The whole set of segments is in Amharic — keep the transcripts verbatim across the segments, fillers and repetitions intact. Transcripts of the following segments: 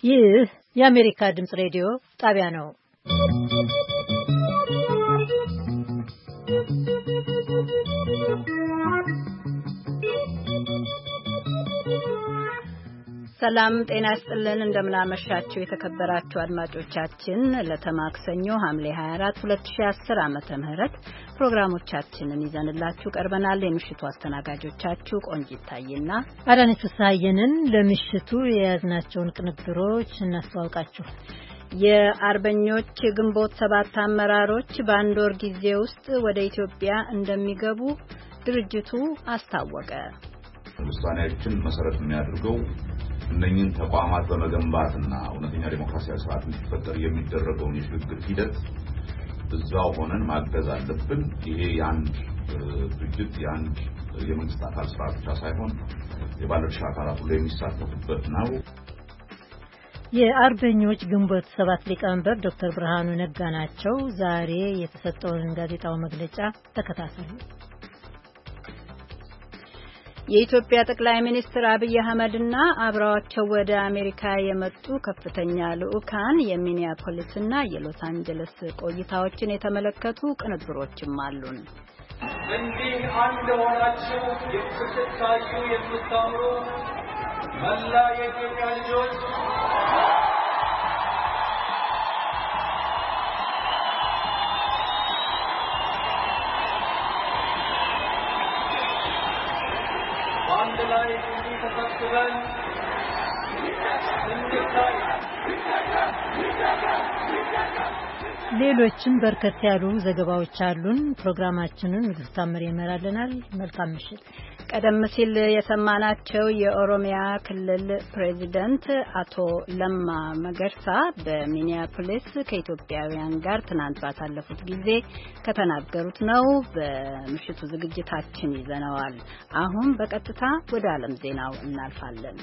ይህ የአሜሪካ ድምጽ ሬዲዮ ጣቢያ ነው። ሰላም ጤና ይስጥልን እንደምናመሻችሁ የተከበራችሁ አድማጮቻችን ለተማክሰኞ ሐምሌ ሃያ አራት ሁለት ሺህ አስር ዓመተ ምህረት ፕሮግራሞቻችንን ይዘንላችሁ ቀርበናል። የምሽቱ አስተናጋጆቻችሁ ቆንጂት ታዬና አዳነች ፍስሐየንን ለምሽቱ የያዝናቸውን ቅንብሮች እናስተዋውቃችሁ። የአርበኞች ግንቦት ሰባት አመራሮች በአንድ ወር ጊዜ ውስጥ ወደ ኢትዮጵያ እንደሚገቡ ድርጅቱ አስታወቀ። ውሳኔያችን መሰረት የሚያደርገው እነኚህን ተቋማት በመገንባትና እውነተኛ ዲሞክራሲያዊ ስርዓት እንዲፈጠር የሚደረገውን የሽግግር ሂደት እዛው ሆነን ማገዝ አለብን። ይሄ የአንድ ድርጅት የአንድ የመንግስት አካል ስራ ብቻ ሳይሆን የባለድርሻ አካላት ሁሉ የሚሳተፉበት ነው። የአርበኞች ግንቦት ሰባት ሊቀመንበር ዶክተር ብርሃኑ ነጋ ናቸው። ዛሬ የተሰጠውን ጋዜጣዊ መግለጫ ተከታተሉ። የኢትዮጵያ ጠቅላይ ሚኒስትር አብይ አህመድና አብረዋቸው ወደ አሜሪካ የመጡ ከፍተኛ ልዑካን የሚኒያፖሊስና የሎስ አንጀለስ ቆይታዎችን የተመለከቱ ቅንብሮችም አሉን። እንዲህ አንድ ሆናችሁ የምትታዩ የምታምሩ መላ የኢትዮጵያ ልጆች አንድ ላይ ተሰብስበን እንድታይ ሌሎችም በርከት ያሉ ዘገባዎች አሉን። ፕሮግራማችንን ንጉስ ታምር ይመራልናል። መልካም ምሽት። ቀደም ሲል የሰማናቸው የኦሮሚያ ክልል ፕሬዚደንት አቶ ለማ መገርሳ በሚኒያፖሊስ ከኢትዮጵያውያን ጋር ትናንት ባሳለፉት ጊዜ ከተናገሩት ነው። በምሽቱ ዝግጅታችን ይዘነዋል። አሁን በቀጥታ ወደ ዓለም ዜናው እናልፋለን።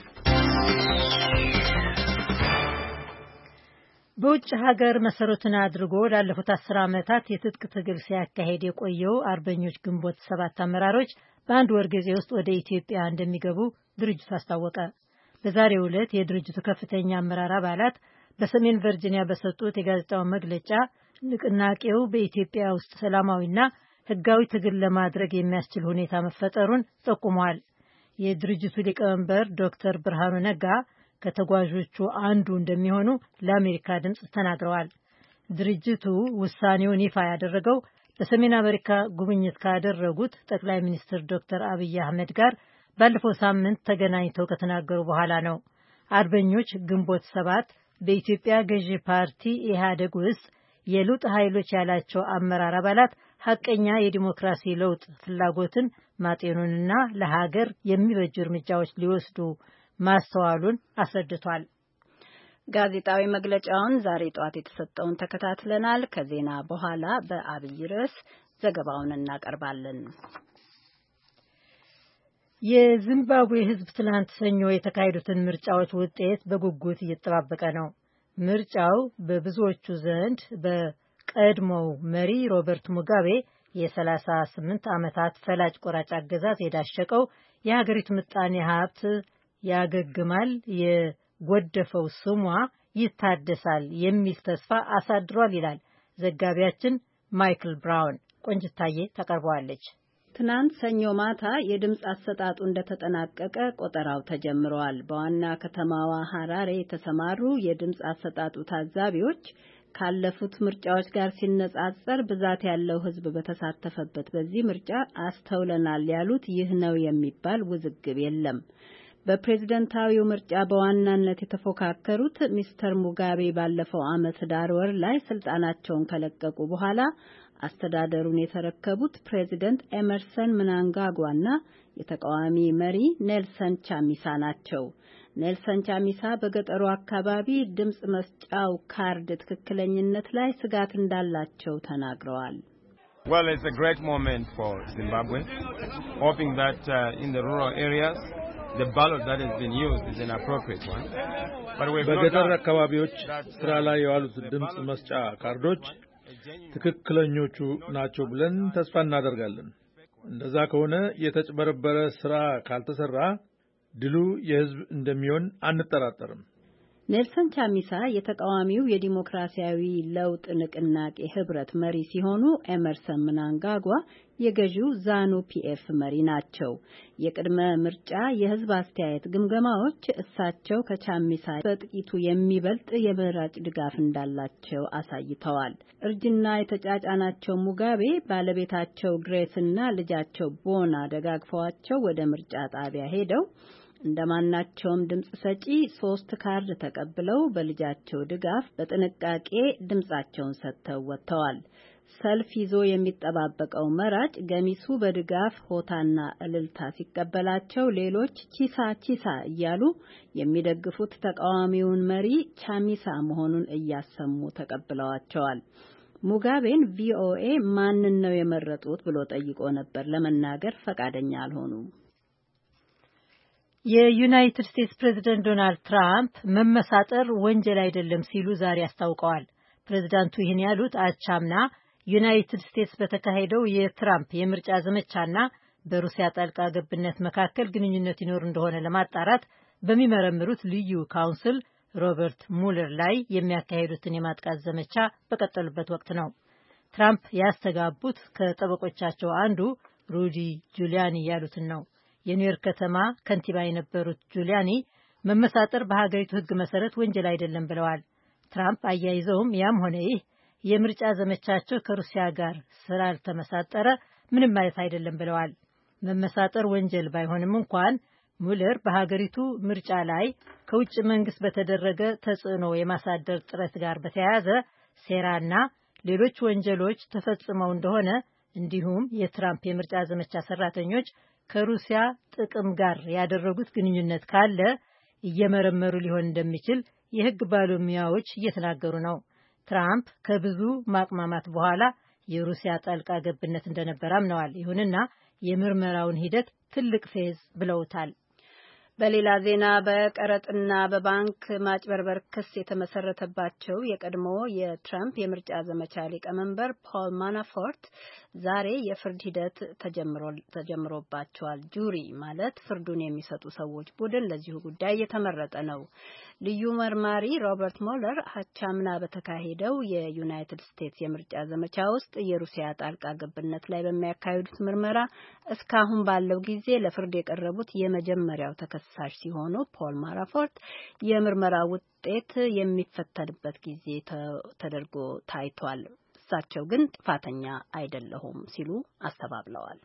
በውጭ ሀገር መሰረቱን አድርጎ ላለፉት አስር ዓመታት የትጥቅ ትግል ሲያካሄድ የቆየው አርበኞች ግንቦት ሰባት አመራሮች በአንድ ወር ጊዜ ውስጥ ወደ ኢትዮጵያ እንደሚገቡ ድርጅቱ አስታወቀ። በዛሬው ዕለት የድርጅቱ ከፍተኛ አመራር አባላት በሰሜን ቨርጂኒያ በሰጡት የጋዜጣዊ መግለጫ ንቅናቄው በኢትዮጵያ ውስጥ ሰላማዊና ሕጋዊ ትግል ለማድረግ የሚያስችል ሁኔታ መፈጠሩን ጠቁመዋል። የድርጅቱ ሊቀመንበር ዶክተር ብርሃኑ ነጋ ከተጓዦቹ አንዱ እንደሚሆኑ ለአሜሪካ ድምጽ ተናግረዋል። ድርጅቱ ውሳኔውን ይፋ ያደረገው በሰሜን አሜሪካ ጉብኝት ካደረጉት ጠቅላይ ሚኒስትር ዶክተር አብይ አህመድ ጋር ባለፈው ሳምንት ተገናኝተው ከተናገሩ በኋላ ነው። አርበኞች ግንቦት ሰባት በኢትዮጵያ ገዢ ፓርቲ ኢህአዴግ ውስጥ የለውጥ ኃይሎች ያላቸው አመራር አባላት ሐቀኛ የዲሞክራሲ ለውጥ ፍላጎትን ማጤኑንና ለሀገር የሚበጁ እርምጃዎች ሊወስዱ ማስተዋሉን አስረድቷል። ጋዜጣዊ መግለጫውን ዛሬ ጧት የተሰጠውን ተከታትለናል። ከዜና በኋላ በአብይ ርዕስ ዘገባውን እናቀርባለን። የዚምባብዌ ሕዝብ ትላንት ሰኞ የተካሄዱትን ምርጫዎች ውጤት በጉጉት እየተጠባበቀ ነው። ምርጫው በብዙዎቹ ዘንድ በቀድሞው መሪ ሮበርት ሙጋቤ የሰላሳ ስምንት ዓመታት ፈላጭ ቆራጭ አገዛዝ የዳሸቀው የሀገሪቱ ምጣኔ ሀብት ያገግማል፣ የጎደፈው ስሟ ይታደሳል የሚል ተስፋ አሳድሯል ይላል ዘጋቢያችን ማይክል ብራውን። ቆንጅታዬ ታቀርበዋለች። ትናንት ሰኞ ማታ የድምፅ አሰጣጡ እንደተጠናቀቀ ቆጠራው ተጀምሯል። በዋና ከተማዋ ሐራሬ የተሰማሩ የድምፅ አሰጣጡ ታዛቢዎች ካለፉት ምርጫዎች ጋር ሲነጻጸር ብዛት ያለው ሕዝብ በተሳተፈበት በዚህ ምርጫ አስተውለናል ያሉት ይህ ነው የሚባል ውዝግብ የለም። በፕሬዝደንታዊው ምርጫ በዋናነት የተፎካከሩት ሚስተር ሙጋቤ ባለፈው ዓመት ዳር ወር ላይ ስልጣናቸውን ከለቀቁ በኋላ አስተዳደሩን የተረከቡት ፕሬዝደንት ኤመርሰን ምናንጋጓና የተቃዋሚ መሪ ኔልሰን ቻሚሳ ናቸው። ኔልሰን ቻሚሳ በገጠሩ አካባቢ ድምጽ መስጫው ካርድ ትክክለኝነት ላይ ስጋት እንዳላቸው ተናግረዋል። Well, it's a great moment for Zimbabwe, hoping that uh, in the rural areas the ballot that has been used is an appropriate one. But we've በገጠር አካባቢዎች ስራ ላይ የዋሉት ድምጽ መስጫ ካርዶች ትክክለኞቹ ናቸው ብለን ተስፋ እናደርጋለን። እንደዛ ከሆነ የተጭበረበረ ስራ ካልተሰራ ድሉ የህዝብ እንደሚሆን አንጠራጠርም። ኔልሰን ቻሚሳ የተቃዋሚው የዲሞክራሲያዊ ለውጥ ንቅናቄ ህብረት መሪ ሲሆኑ ኤመርሰን ምናንጋጓ የገዢው ዛኑ ፒኤፍ መሪ ናቸው። የቅድመ ምርጫ የህዝብ አስተያየት ግምገማዎች እሳቸው ከቻሚሳ በጥቂቱ የሚበልጥ የመራጭ ድጋፍ እንዳላቸው አሳይተዋል። እርጅና የተጫጫናቸው ሙጋቤ ባለቤታቸው ግሬስና ልጃቸው ቦና ደጋግፈዋቸው ወደ ምርጫ ጣቢያ ሄደው እንደማናቸውም ድምጽ ሰጪ ሶስት ካርድ ተቀብለው በልጃቸው ድጋፍ በጥንቃቄ ድምጻቸውን ሰጥተው ወጥተዋል። ሰልፍ ይዞ የሚጠባበቀው መራጭ ገሚሱ በድጋፍ ሆታና እልልታ ሲቀበላቸው፣ ሌሎች ቺሳ ቺሳ እያሉ የሚደግፉት ተቃዋሚውን መሪ ቻሚሳ መሆኑን እያሰሙ ተቀብለዋቸዋል። ሙጋቤን ቪኦኤ ማንን ነው የመረጡት ብሎ ጠይቆ ነበር። ለመናገር ፈቃደኛ አልሆኑም። የዩናይትድ ስቴትስ ፕሬዝዳንት ዶናልድ ትራምፕ መመሳጠር ወንጀል አይደለም ሲሉ ዛሬ አስታውቀዋል። ፕሬዝዳንቱ ይህን ያሉት አቻምና ዩናይትድ ስቴትስ በተካሄደው የትራምፕ የምርጫ ዘመቻና በሩሲያ ጣልቃ ገብነት መካከል ግንኙነት ይኖር እንደሆነ ለማጣራት በሚመረምሩት ልዩ ካውንስል ሮበርት ሙለር ላይ የሚያካሂዱትን የማጥቃት ዘመቻ በቀጠሉበት ወቅት ነው። ትራምፕ ያስተጋቡት ከጠበቆቻቸው አንዱ ሩዲ ጁሊያኒ ያሉትን ነው። የኒውዮርክ ከተማ ከንቲባ የነበሩት ጁሊያኒ መመሳጠር በሀገሪቱ ሕግ መሰረት ወንጀል አይደለም ብለዋል። ትራምፕ አያይዘውም ያም ሆነ ይህ የምርጫ ዘመቻቸው ከሩሲያ ጋር ስላልተመሳጠረ ምንም ማለት አይደለም ብለዋል። መመሳጠር ወንጀል ባይሆንም እንኳን ሙለር በሀገሪቱ ምርጫ ላይ ከውጭ መንግስት በተደረገ ተጽዕኖ የማሳደር ጥረት ጋር በተያያዘ ሴራና ሌሎች ወንጀሎች ተፈጽመው እንደሆነ እንዲሁም የትራምፕ የምርጫ ዘመቻ ሰራተኞች ከሩሲያ ጥቅም ጋር ያደረጉት ግንኙነት ካለ እየመረመሩ ሊሆን እንደሚችል የህግ ባለሙያዎች እየተናገሩ ነው። ትራምፕ ከብዙ ማቅማማት በኋላ የሩሲያ ጣልቃ ገብነት እንደነበር አምነዋል። ይሁንና የምርመራውን ሂደት ትልቅ ፌዝ ብለውታል። በሌላ ዜና በቀረጥና በባንክ ማጭበርበር ክስ የተመሰረተባቸው የቀድሞ የትራምፕ የምርጫ ዘመቻ ሊቀመንበር ፖል ማናፎርት ዛሬ የፍርድ ሂደት ተጀምሮባቸዋል። ጁሪ ማለት ፍርዱን የሚሰጡ ሰዎች ቡድን ለዚሁ ጉዳይ የተመረጠ ነው። ልዩ መርማሪ ሮበርት ሙለር አቻምና በተካሄደው የዩናይትድ ስቴትስ የምርጫ ዘመቻ ውስጥ የሩሲያ ጣልቃ ገብነት ላይ በሚያካሂዱት ምርመራ እስካሁን ባለው ጊዜ ለፍርድ የቀረቡት የመጀመሪያው ተከሳሽ ሲሆኑ ፖል ማናፎርት የምርመራ ውጤት የሚፈተንበት ጊዜ ተደርጎ ታይቷል። እሳቸው ግን ጥፋተኛ አይደለሁም ሲሉ አስተባብለዋል።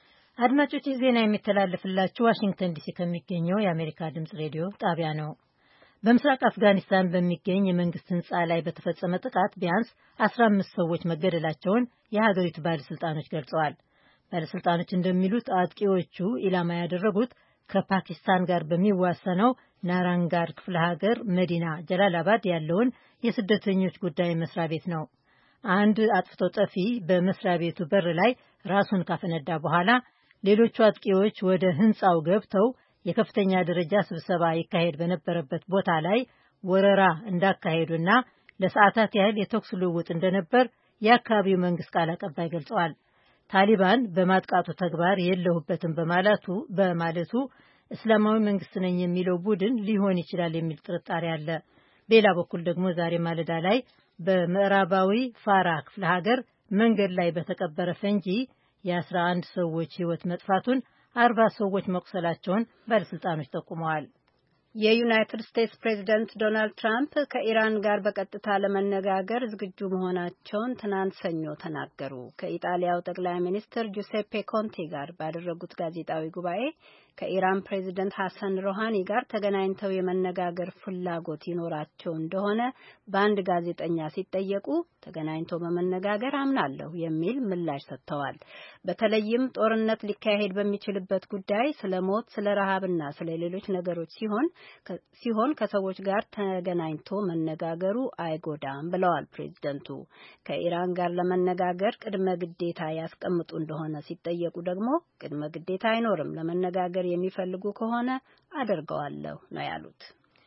አድማጮች ዜና የሚተላለፍላችሁ ዋሽንግተን ዲሲ ከሚገኘው የአሜሪካ ድምጽ ሬዲዮ ጣቢያ ነው። በምስራቅ አፍጋኒስታን በሚገኝ የመንግስት ህንጻ ላይ በተፈጸመ ጥቃት ቢያንስ አስራ አምስት ሰዎች መገደላቸውን የሀገሪቱ ባለስልጣኖች ገልጸዋል። ባለስልጣኖች እንደሚሉት አጥቂዎቹ ኢላማ ያደረጉት ከፓኪስታን ጋር በሚዋሰነው ናራንጋር ክፍለ ሀገር መዲና ጀላላባድ ያለውን የስደተኞች ጉዳይ መስሪያ ቤት ነው። አንድ አጥፍቶ ጠፊ በመስሪያ ቤቱ በር ላይ ራሱን ካፈነዳ በኋላ ሌሎቹ አጥቂዎች ወደ ህንጻው ገብተው የከፍተኛ ደረጃ ስብሰባ ይካሄድ በነበረበት ቦታ ላይ ወረራ እንዳካሄዱና ለሰዓታት ያህል የተኩስ ልውውጥ እንደነበር የአካባቢው መንግስት ቃል አቀባይ ገልጸዋል። ታሊባን በማጥቃቱ ተግባር የለሁበትም በማለቱ በማለቱ እስላማዊ መንግስት ነኝ የሚለው ቡድን ሊሆን ይችላል የሚል ጥርጣሬ አለ። በሌላ በኩል ደግሞ ዛሬ ማለዳ ላይ በምዕራባዊ ፋራ ክፍለ ሀገር መንገድ ላይ በተቀበረ ፈንጂ የአስራ አንድ ሰዎች ህይወት መጥፋቱን አርባ ሰዎች መቁሰላቸውን ባለስልጣኖች ጠቁመዋል። የዩናይትድ ስቴትስ ፕሬዝዳንት ዶናልድ ትራምፕ ከኢራን ጋር በቀጥታ ለመነጋገር ዝግጁ መሆናቸውን ትናንት ሰኞ ተናገሩ። ከኢጣሊያው ጠቅላይ ሚኒስትር ጁሴፔ ኮንቴ ጋር ባደረጉት ጋዜጣዊ ጉባኤ ከኢራን ፕሬዝዳንት ሐሰን ሮሃኒ ጋር ተገናኝተው የመነጋገር ፍላጎት ይኖራቸው እንደሆነ በአንድ ጋዜጠኛ ሲጠየቁ ተገናኝተው በመነጋገር አምናለሁ የሚል ምላሽ ሰጥተዋል። በተለይም ጦርነት ሊካሄድ በሚችልበት ጉዳይ ስለ ሞት፣ ስለ ረሃብና ስለ ሌሎች ነገሮች ሲሆን ሲሆን ከሰዎች ጋር ተገናኝቶ መነጋገሩ አይጎዳም ብለዋል ፕሬዝደንቱ። ከኢራን ጋር ለመነጋገር ቅድመ ግዴታ ያስቀምጡ እንደሆነ ሲጠየቁ ደግሞ ቅድመ ግዴታ አይኖርም፣ ለመነጋገር የሚፈልጉ ከሆነ አደርገዋለሁ ነው ያሉት።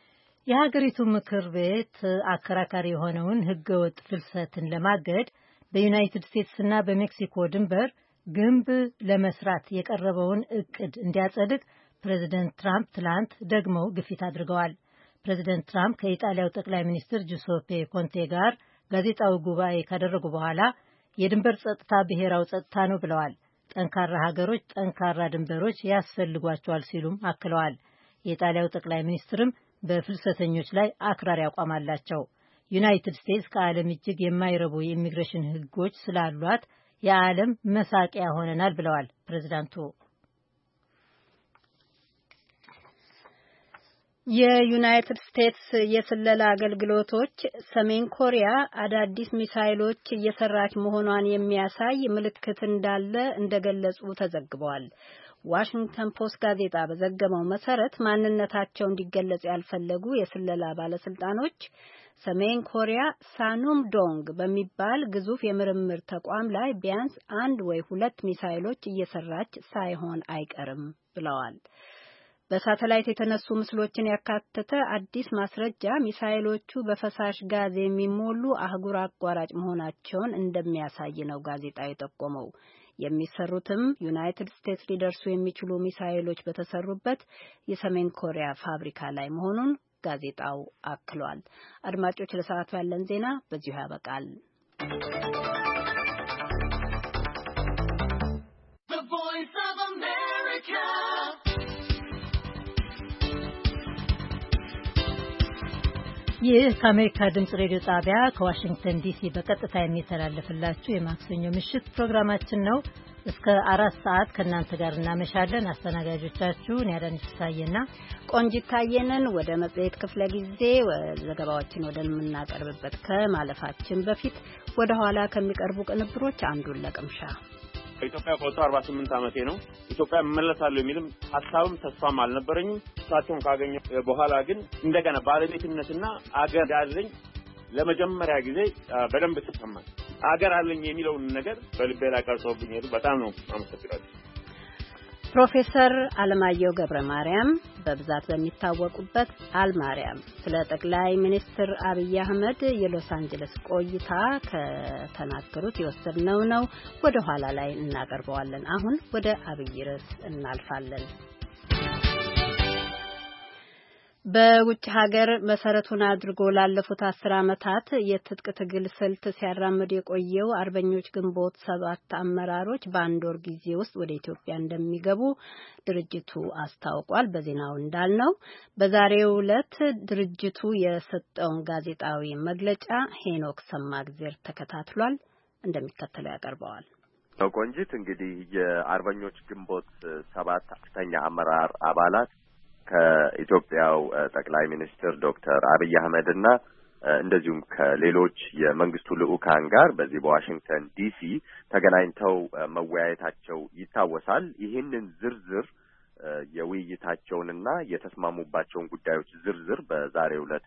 የሀገሪቱ ምክር ቤት አከራካሪ የሆነውን ህገወጥ ፍልሰትን ለማገድ በዩናይትድ ስቴትስና በሜክሲኮ ድንበር ግንብ ለመስራት የቀረበውን እቅድ እንዲያጸድቅ ፕሬዚደንት ትራምፕ ትላንት ደግመው ግፊት አድርገዋል። ፕሬዚደንት ትራምፕ ከኢጣሊያው ጠቅላይ ሚኒስትር ጁሴፔ ኮንቴ ጋር ጋዜጣዊ ጉባኤ ካደረጉ በኋላ የድንበር ጸጥታ ብሔራዊ ጸጥታ ነው ብለዋል። ጠንካራ ሀገሮች ጠንካራ ድንበሮች ያስፈልጓቸዋል ሲሉም አክለዋል። የኢጣሊያው ጠቅላይ ሚኒስትርም በፍልሰተኞች ላይ አክራሪ አቋም አላቸው። ዩናይትድ ስቴትስ ከዓለም እጅግ የማይረቡ የኢሚግሬሽን ሕጎች ስላሏት የዓለም መሳቂያ ሆነናል ብለዋል ፕሬዚዳንቱ። የዩናይትድ ስቴትስ የስለላ አገልግሎቶች ሰሜን ኮሪያ አዳዲስ ሚሳይሎች እየሰራች መሆኗን የሚያሳይ ምልክት እንዳለ እንደገለጹ ተዘግቧል። ዋሽንግተን ፖስት ጋዜጣ በዘገበው መሰረት ማንነታቸው እንዲገለጽ ያልፈለጉ የስለላ ባለስልጣኖች ሰሜን ኮሪያ ሳኑም ዶንግ በሚባል ግዙፍ የምርምር ተቋም ላይ ቢያንስ አንድ ወይ ሁለት ሚሳይሎች እየሰራች ሳይሆን አይቀርም ብለዋል። በሳተላይት የተነሱ ምስሎችን ያካተተ አዲስ ማስረጃ ሚሳይሎቹ በፈሳሽ ጋዝ የሚሞሉ አህጉር አቋራጭ መሆናቸውን እንደሚያሳይ ነው ጋዜጣው የጠቆመው። የሚሰሩትም ዩናይትድ ስቴትስ ሊደርሱ የሚችሉ ሚሳይሎች በተሰሩበት የሰሜን ኮሪያ ፋብሪካ ላይ መሆኑን ጋዜጣው አክሏል። አድማጮች፣ ለሰዓቱ ያለን ዜና በዚሁ ያበቃል። ይህ ከአሜሪካ ድምጽ ሬዲዮ ጣቢያ ከዋሽንግተን ዲሲ በቀጥታ የሚተላለፍላችሁ የማክሰኞ ምሽት ፕሮግራማችን ነው። እስከ አራት ሰዓት ከእናንተ ጋር እናመሻለን። አስተናጋጆቻችሁ ያዳነች ሳየና ቆንጂት ታየነን። ወደ መጽሔት ክፍለ ጊዜ ዘገባዎችን ወደምናቀርብበት ከማለፋችን በፊት ወደ ኋላ ከሚቀርቡ ቅንብሮች አንዱን ለቅምሻ ኢትዮጵያ ቆይቶ አርባ ስምንት ዓመቴ ነው። ኢትዮጵያ መመለሳለሁ የሚልም ሐሳብም ተስፋም አልነበረኝም። እሳቸውን ካገኘሁ በኋላ ግን እንደገና ባለቤትነትና አገር ያለኝ ለመጀመሪያ ጊዜ በደንብ ተሰማኝ። አገር አለኝ የሚለውን ነገር በልቤ ላይ ቀርጾብኝ ሄዱ። በጣም ነው አመሰግናለሁ። ፕሮፌሰር አለማየሁ ገብረ ማርያም በብዛት በሚታወቁበት አልማርያም ስለ ጠቅላይ ሚኒስትር አብይ አህመድ የሎስ አንጀለስ ቆይታ ከተናገሩት የወሰድነው ነው። ወደ ኋላ ላይ እናቀርበዋለን። አሁን ወደ አብይ ርዕስ እናልፋለን። በውጭ ሀገር መሰረቱን አድርጎ ላለፉት አስር ዓመታት የትጥቅ ትግል ስልት ሲያራምድ የቆየው አርበኞች ግንቦት ሰባት አመራሮች በአንድ ወር ጊዜ ውስጥ ወደ ኢትዮጵያ እንደሚገቡ ድርጅቱ አስታውቋል። በዜናው እንዳልነው በዛሬው ዕለት ድርጅቱ የሰጠውን ጋዜጣዊ መግለጫ ሄኖክ ሰማግዜር ተከታትሏል፣ እንደሚከተለው ያቀርበዋል። ቆንጂት፣ እንግዲህ የአርበኞች ግንቦት ሰባት ከፍተኛ አመራር አባላት ከኢትዮጵያው ጠቅላይ ሚኒስትር ዶክተር አብይ አህመድና እንደዚሁም ከሌሎች የመንግስቱ ልኡካን ጋር በዚህ በዋሽንግተን ዲሲ ተገናኝተው መወያየታቸው ይታወሳል። ይህንን ዝርዝር የውይይታቸውንና የተስማሙባቸውን ጉዳዮች ዝርዝር በዛሬው ዕለት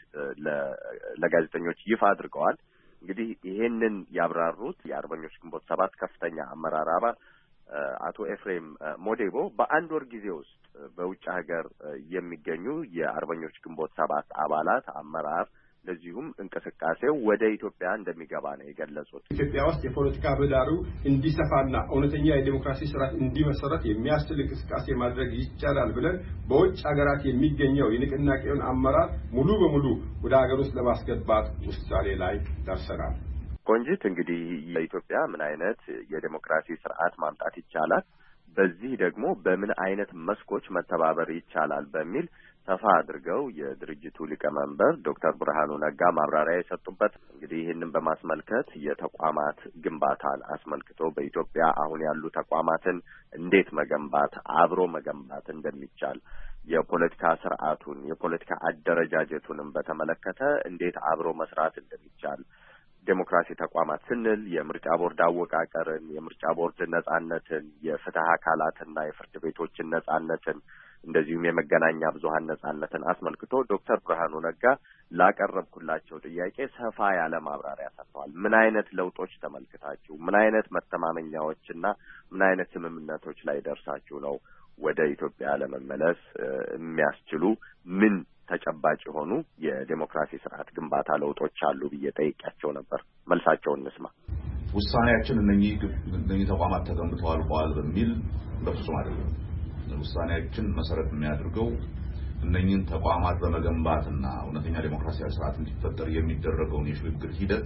ለጋዜጠኞች ይፋ አድርገዋል። እንግዲህ ይሄንን ያብራሩት የአርበኞች ግንቦት ሰባት ከፍተኛ አመራር አባል አቶ ኤፍሬም ሞዴቦ በአንድ ወር ጊዜ ውስጥ በውጭ ሀገር የሚገኙ የአርበኞች ግንቦት ሰባት አባላት አመራር ለዚሁም እንቅስቃሴው ወደ ኢትዮጵያ እንደሚገባ ነው የገለጹት። ኢትዮጵያ ውስጥ የፖለቲካ ምህዳሩ እንዲሰፋና እውነተኛ የዲሞክራሲ ስርዓት እንዲመሰረት የሚያስችል እንቅስቃሴ ማድረግ ይቻላል ብለን በውጭ ሀገራት የሚገኘው የንቅናቄውን አመራር ሙሉ በሙሉ ወደ ሀገር ውስጥ ለማስገባት ውሳኔ ላይ ደርሰናል። ቆንጂት፣ እንግዲህ የኢትዮጵያ ምን አይነት የዲሞክራሲ ስርዓት ማምጣት ይቻላል፣ በዚህ ደግሞ በምን አይነት መስኮች መተባበር ይቻላል በሚል ሰፋ አድርገው የድርጅቱ ሊቀመንበር ዶክተር ብርሃኑ ነጋ ማብራሪያ የሰጡበት እንግዲህ ይህንን በማስመልከት የተቋማት ግንባታን አስመልክቶ በኢትዮጵያ አሁን ያሉ ተቋማትን እንዴት መገንባት አብሮ መገንባት እንደሚቻል የፖለቲካ ስርዓቱን የፖለቲካ አደረጃጀቱንም በተመለከተ እንዴት አብሮ መስራት እንደሚቻል ዴሞክራሲ ተቋማት ስንል የምርጫ ቦርድ አወቃቀርን፣ የምርጫ ቦርድ ነጻነትን፣ የፍትህ አካላትና የፍርድ ቤቶችን ነጻነትን እንደዚሁም የመገናኛ ብዙሃን ነጻነትን አስመልክቶ ዶክተር ብርሃኑ ነጋ ላቀረብኩላቸው ጥያቄ ሰፋ ያለ ማብራሪያ ሰጥተዋል። ምን አይነት ለውጦች ተመልክታችሁ ምን አይነት መተማመኛዎችና ምን አይነት ስምምነቶች ላይ ደርሳችሁ ነው ወደ ኢትዮጵያ ለመመለስ የሚያስችሉ ምን ተጨባጭ የሆኑ የዲሞክራሲ ስርዓት ግንባታ ለውጦች አሉ ብዬ ጠይቄያቸው ነበር። መልሳቸውን እንስማ። ውሳኔያችን እነኚህ እነኚህ ተቋማት ተገንብተዋል በኋላ በሚል በፍጹም አይደለም። ውሳኔያችን መሰረት የሚያደርገው እነኝን ተቋማት በመገንባትና እውነተኛ ዲሞክራሲያዊ ስርዓት እንዲፈጠር የሚደረገውን የሽግግር ሂደት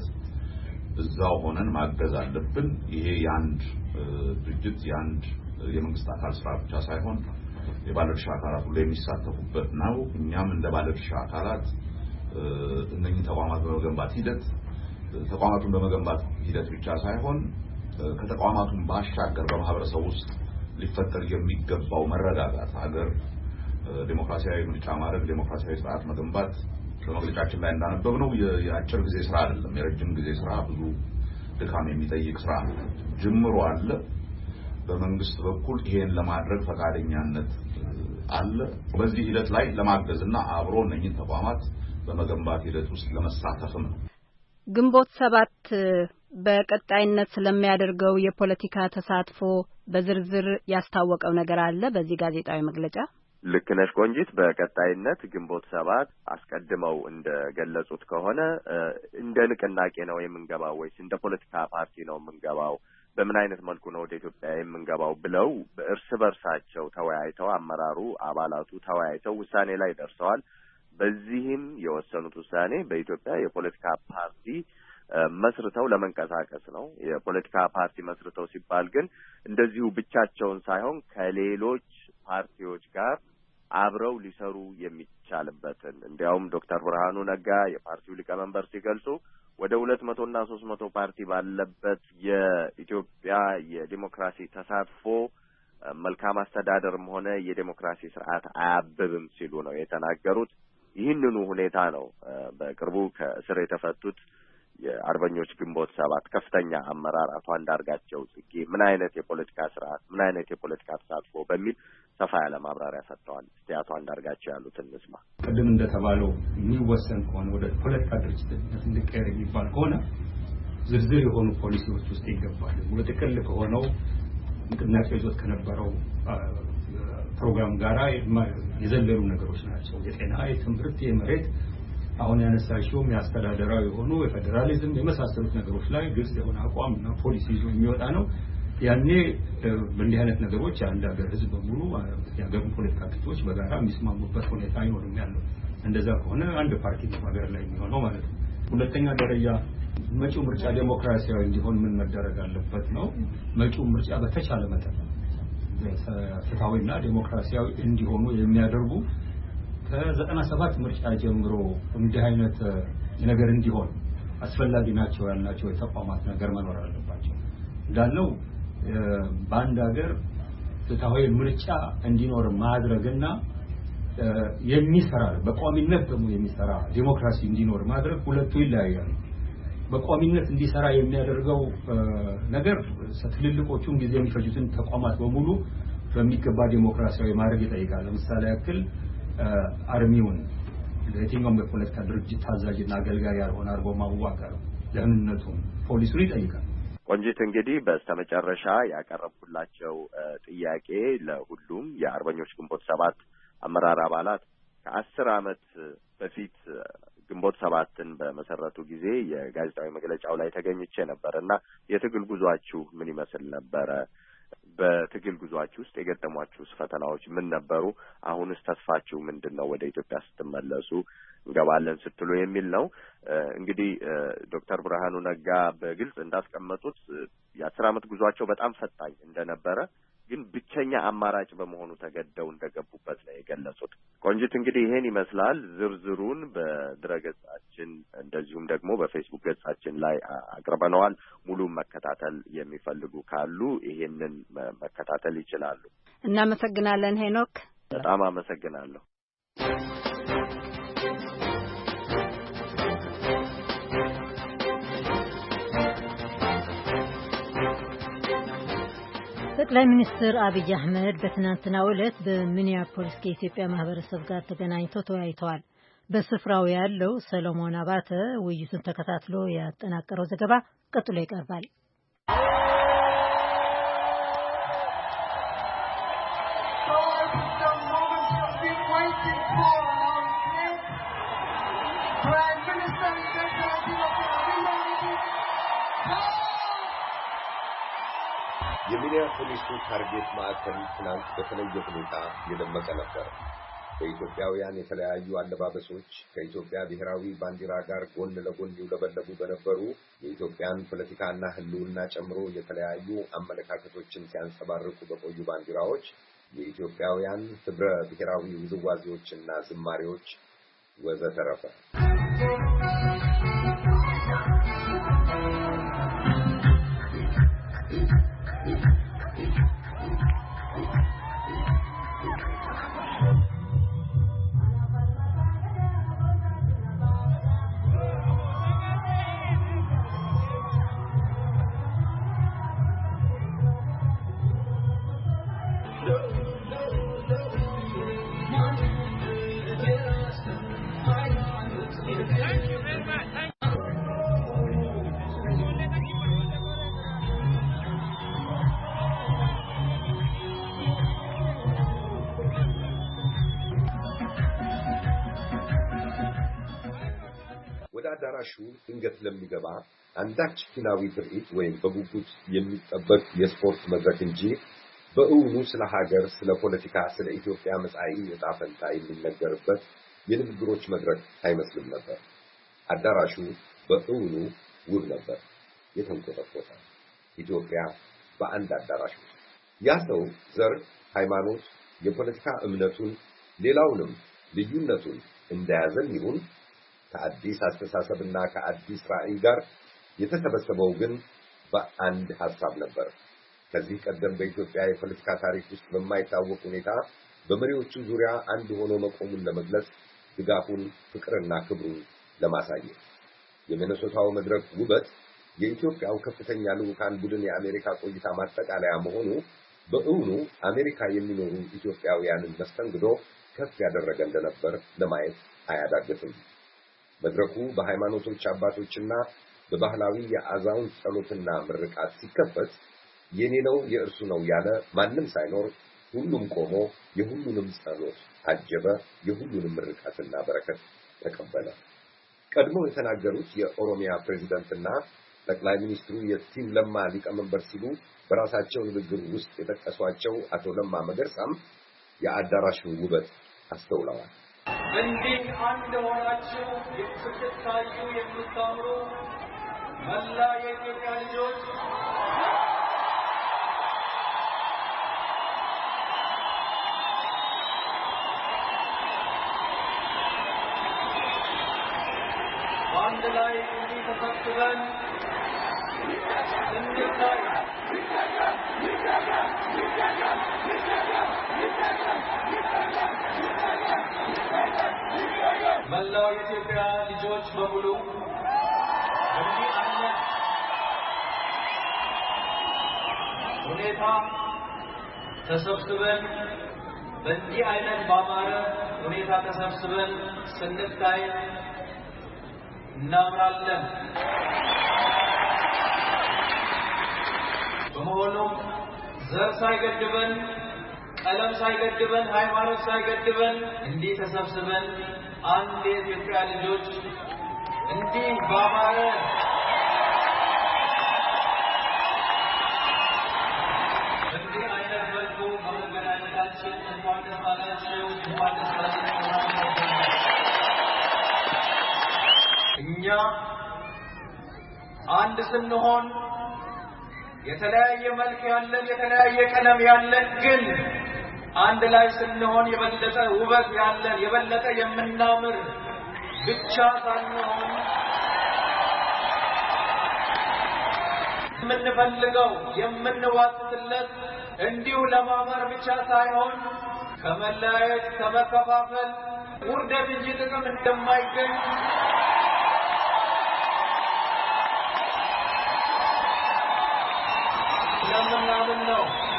እዛው ሆነን ማገዝ አለብን። ይሄ ያንድ ድርጅት ያንድ የመንግስት አካል ስራ ብቻ ሳይሆን የባለድርሻ አካላት ሁሉ የሚሳተፉበት ነው። እኛም እንደ ባለድርሻ አካላት እነኝን ተቋማት በመገንባት ሂደት ተቋማቱን በመገንባት ሂደት ብቻ ሳይሆን ከተቋማቱን ባሻገር በማህበረሰቡ ውስጥ ሊፈጠር የሚገባው መረጋጋት ሀገር ዲሞክራሲያዊ ምርጫ ማድረግ ዲሞክራሲያዊ ስርዓት መገንባት በመግለጫችን ላይ እንዳነበብነው የአጭር ጊዜ ስራ አይደለም፣ የረጅም ጊዜ ስራ ብዙ ድካም የሚጠይቅ ስራ ነው። ጅምሮ አለ። በመንግስት በኩል ይሄን ለማድረግ ፈቃደኛነት አለ። በዚህ ሂደት ላይ ለማገዝና አብሮ እነኝን ተቋማት በመገንባት ሂደት ውስጥ ለመሳተፍም ነው። ግንቦት ሰባት በቀጣይነት ስለሚያደርገው የፖለቲካ ተሳትፎ በዝርዝር ያስታወቀው ነገር አለ በዚህ ጋዜጣዊ መግለጫ? ልክ ነሽ ቆንጂት። በቀጣይነት ግንቦት ሰባት አስቀድመው እንደገለጹት ከሆነ እንደ ንቅናቄ ነው የምንገባው ወይስ እንደ ፖለቲካ ፓርቲ ነው የምንገባው፣ በምን አይነት መልኩ ነው ወደ ኢትዮጵያ የምንገባው ብለው እርስ በርሳቸው ተወያይተው አመራሩ አባላቱ ተወያይተው ውሳኔ ላይ ደርሰዋል። በዚህም የወሰኑት ውሳኔ በኢትዮጵያ የፖለቲካ ፓርቲ መስርተው ለመንቀሳቀስ ነው። የፖለቲካ ፓርቲ መስርተው ሲባል ግን እንደዚሁ ብቻቸውን ሳይሆን ከሌሎች ፓርቲዎች ጋር አብረው ሊሰሩ የሚቻልበትን እንዲያውም ዶክተር ብርሃኑ ነጋ የፓርቲው ሊቀመንበር ሲገልጹ ወደ ሁለት መቶ እና ሶስት መቶ ፓርቲ ባለበት የኢትዮጵያ የዲሞክራሲ ተሳትፎ መልካም አስተዳደርም ሆነ የዲሞክራሲ ስርዓት አያብብም ሲሉ ነው የተናገሩት። ይህንኑ ሁኔታ ነው በቅርቡ ከእስር የተፈቱት የአርበኞች ግንቦት ሰባት ከፍተኛ አመራር አቶ አንዳርጋቸው ጽጌ ምን አይነት የፖለቲካ ስርዓት ምን አይነት የፖለቲካ ተሳትፎ በሚል ሰፋ ያለ ማብራሪያ ሰጥተዋል። እስቲ አቶ አንዳርጋቸው ያሉትን እንስማ። ቅድም እንደተባለው የሚወሰን ከሆነ ወደ ፖለቲካ ድርጅትነት እንዲቀየር የሚባል ከሆነ ዝርዝር የሆኑ ፖሊሲዎች ውስጥ ይገባል። ወደ ጥቅል ከሆነው ንቅናቄ ይዞት ከነበረው ፕሮግራም ጋራ የዘለሉ ነገሮች ናቸው። የጤና፣ የትምህርት፣ የመሬት አሁን ያነሳሽውም የአስተዳደራዊ የሆኑ የፌዴራሊዝም የመሳሰሉት ነገሮች ላይ ግልጽ የሆነ አቋምና ፖሊሲ ይዞ የሚወጣ ነው። ያኔ በእንዲህ አይነት ነገሮች የአንድ ሀገር ህዝብ በሙሉ የሀገሩ ፖለቲካ ክፍሎች በጋራ የሚስማሙበት ሁኔታ ይኖርም ያለው። እንደዛ ከሆነ አንድ ፓርቲ ነው ሀገር ላይ የሚሆነው ማለት ነው። ሁለተኛ ደረጃ መጪው ምርጫ ዴሞክራሲያዊ እንዲሆን ምን መደረግ አለበት ነው። መጪው ምርጫ በተቻለ መጠን ፍትሃዊና ዴሞክራሲያዊ እንዲሆኑ የሚያደርጉ ከዘጠና ሰባት ምርጫ ጀምሮ እንዲህ አይነት ነገር እንዲሆን አስፈላጊ ናቸው ያልናቸው የተቋማት ነገር መኖር አለባቸው። እንዳልነው በአንድ ሀገር ፍትሃዊ ምርጫ እንዲኖር ማድረግና የሚሰራ በቋሚነት ደግሞ የሚሰራ ዲሞክራሲ እንዲኖር ማድረግ ሁለቱ ይለያያሉ። በቋሚነት እንዲሰራ የሚያደርገው ነገር ትልልቆቹን ጊዜ የሚፈጁትን ተቋማት በሙሉ በሚገባ ዲሞክራሲያዊ ማድረግ ይጠይቃል። ለምሳሌ ያክል አርሚውን ለየትኛውም የፖለቲካ ድርጅት ታዛዥና አገልጋይ ያልሆነ አድርጎ ማዋቀር፣ ደህንነቱን፣ ፖሊሱን ይጠይቃል። ቆንጂት እንግዲህ በስተመጨረሻ ያቀረብኩላቸው ጥያቄ ለሁሉም የአርበኞች ግንቦት ሰባት አመራር አባላት ከአስር ዓመት በፊት ግንቦት ሰባትን በመሰረቱ ጊዜ የጋዜጣዊ መግለጫው ላይ ተገኝቼ ነበርና የትግል ጉዟችሁ ምን ይመስል ነበረ? በትግል ጉዟችሁ ውስጥ የገጠሟችሁ ፈተናዎች ምን ነበሩ? አሁንስ ተስፋችሁ ምንድነው? ወደ ኢትዮጵያ ስትመለሱ እንገባለን ስትሉ የሚል ነው። እንግዲህ ዶክተር ብርሃኑ ነጋ በግልጽ እንዳስቀመጡት የአስር ዓመት ጉዟቸው በጣም ፈታኝ እንደነበረ ግን ብቸኛ አማራጭ በመሆኑ ተገደው እንደገቡበት ነው የገለጹት። ቆንጂት እንግዲህ ይሄን ይመስላል። ዝርዝሩን በድረገጻችን እንደዚሁም ደግሞ በፌስቡክ ገጻችን ላይ አቅርበነዋል። ሙሉ መከታተል የሚፈልጉ ካሉ ይሄንን መከታተል ይችላሉ። እናመሰግናለን ሄኖክ። በጣም አመሰግናለሁ። ጠቅላይ ሚኒስትር አብይ አህመድ በትናንትናው ዕለት በሚኒያፖሊስ ከኢትዮጵያ ማህበረሰብ ጋር ተገናኝተው ተወያይተዋል። በስፍራው ያለው ሰሎሞን አባተ ውይይቱን ተከታትሎ ያጠናቀረው ዘገባ ቀጥሎ ይቀርባል። የሚኒያፖሊሱ ታርጌት ማዕከል ትናንት በተለየ ሁኔታ የደመቀ ነበር። በኢትዮጵያውያን የተለያዩ አለባበሶች ከኢትዮጵያ ብሔራዊ ባንዲራ ጋር ጎን ለጎን ይውለበለቡ በነበሩ የኢትዮጵያን ፖለቲካና ሕልውና ጨምሮ የተለያዩ አመለካከቶችን ሲያንጸባርቁ በቆዩ ባንዲራዎች የኢትዮጵያውያን ህብረ ብሔራዊ ውዝዋዜዎችና ዝማሬዎች ወዘተረፈ አዳራሹ ድንገት ለሚገባ አንዳች ፊናዊ ትርኢት ወይም በጉጉት የሚጠበቅ የስፖርት መድረክ እንጂ በእውኑ ስለ ሀገር ስለ ፖለቲካ ስለ ኢትዮጵያ መጻኢ ዕጣ ፈንታ የሚነገርበት የንግግሮች መድረክ አይመስልም ነበር። አዳራሹ በእውኑ ውብ ነበር፣ የተንቆጠቆጠ ኢትዮጵያ በአንድ አዳራሽ ውስጥ። ያ ሰው ዘር፣ ሃይማኖት፣ የፖለቲካ እምነቱን ሌላውንም ልዩነቱን እንደያዘን ይሁን ከአዲስ አስተሳሰብና ከአዲስ ራዕይ ጋር የተሰበሰበው ግን በአንድ ሐሳብ ነበር። ከዚህ ቀደም በኢትዮጵያ የፖለቲካ ታሪክ ውስጥ በማይታወቅ ሁኔታ በመሪዎቹ ዙሪያ አንድ ሆኖ መቆሙን ለመግለጽ ድጋፉን፣ ፍቅርና ክብሩን ለማሳየት የሚኒሶታው መድረክ ውበት የኢትዮጵያው ከፍተኛ ልዑካን ቡድን የአሜሪካ ቆይታ ማጠቃለያ መሆኑ በእውኑ አሜሪካ የሚኖሩ ኢትዮጵያውያንን መስተንግዶ ከፍ ያደረገ እንደነበር ለማየት አያዳግትም። መድረኩ በሃይማኖቶች አባቶችና በባህላዊ የአዛውንት ጸሎትና ምርቃት ሲከፈት የኔ ነው የእርሱ ነው ያለ ማንም ሳይኖር ሁሉም ቆሞ የሁሉንም ጸሎት አጀበ፣ የሁሉንም ምርቃትና በረከት ተቀበለ። ቀድሞ የተናገሩት የኦሮሚያ ፕሬዝዳንትና ጠቅላይ ሚኒስትሩ የቲም ለማ ሊቀመንበር ሲሉ በራሳቸው ንግግር ውስጥ የጠቀሷቸው አቶ ለማ መገርሳም የአዳራሹን ውበት አስተውለዋል። እንዲህ አንድ ሆናችሁ ስትታዩ የምታምሩ መላ የኢትዮጵያ ልጆች በአንድ ላይ እንዲህ ተሰብስበን እንድታይ መላው የኢትዮጵያ ልጆች በሙሉ እንዲህ አይነት ሁኔታ ተሰብስበን በእንዲህ አይነት ባማረ ሁኔታ ተሰብስበን ስንታይ እናምራለን። በመሆኑም ዘር ሳይገድበን፣ ቀለም ሳይገድበን፣ ሃይማኖት ሳይገድበን እንዲህ ተሰብስበን አንድ የኢትዮጵያ ልጆች እንዲህ ባማረ እንዲህ አይነት መልኩ በመገናኘታችን እንኳን ደስ አላችሁ፣ እንኳን ደስ አላችሁ። እኛ አንድ ስንሆን የተለያየ መልክ ያለን የተለያየ ቀለም ያለን ግን አንድ ላይ ስንሆን የበለጠ ውበት ያለን የበለጠ የምናምር ብቻ ሳንሆን የምንፈልገው የምንዋጥለት እንዲሁ ለማማር ብቻ ሳይሆን ከመለያየት ከመከፋፈል ውርደት እንጂ ጥቅም እንደማይገኝ ለምናምን ነው።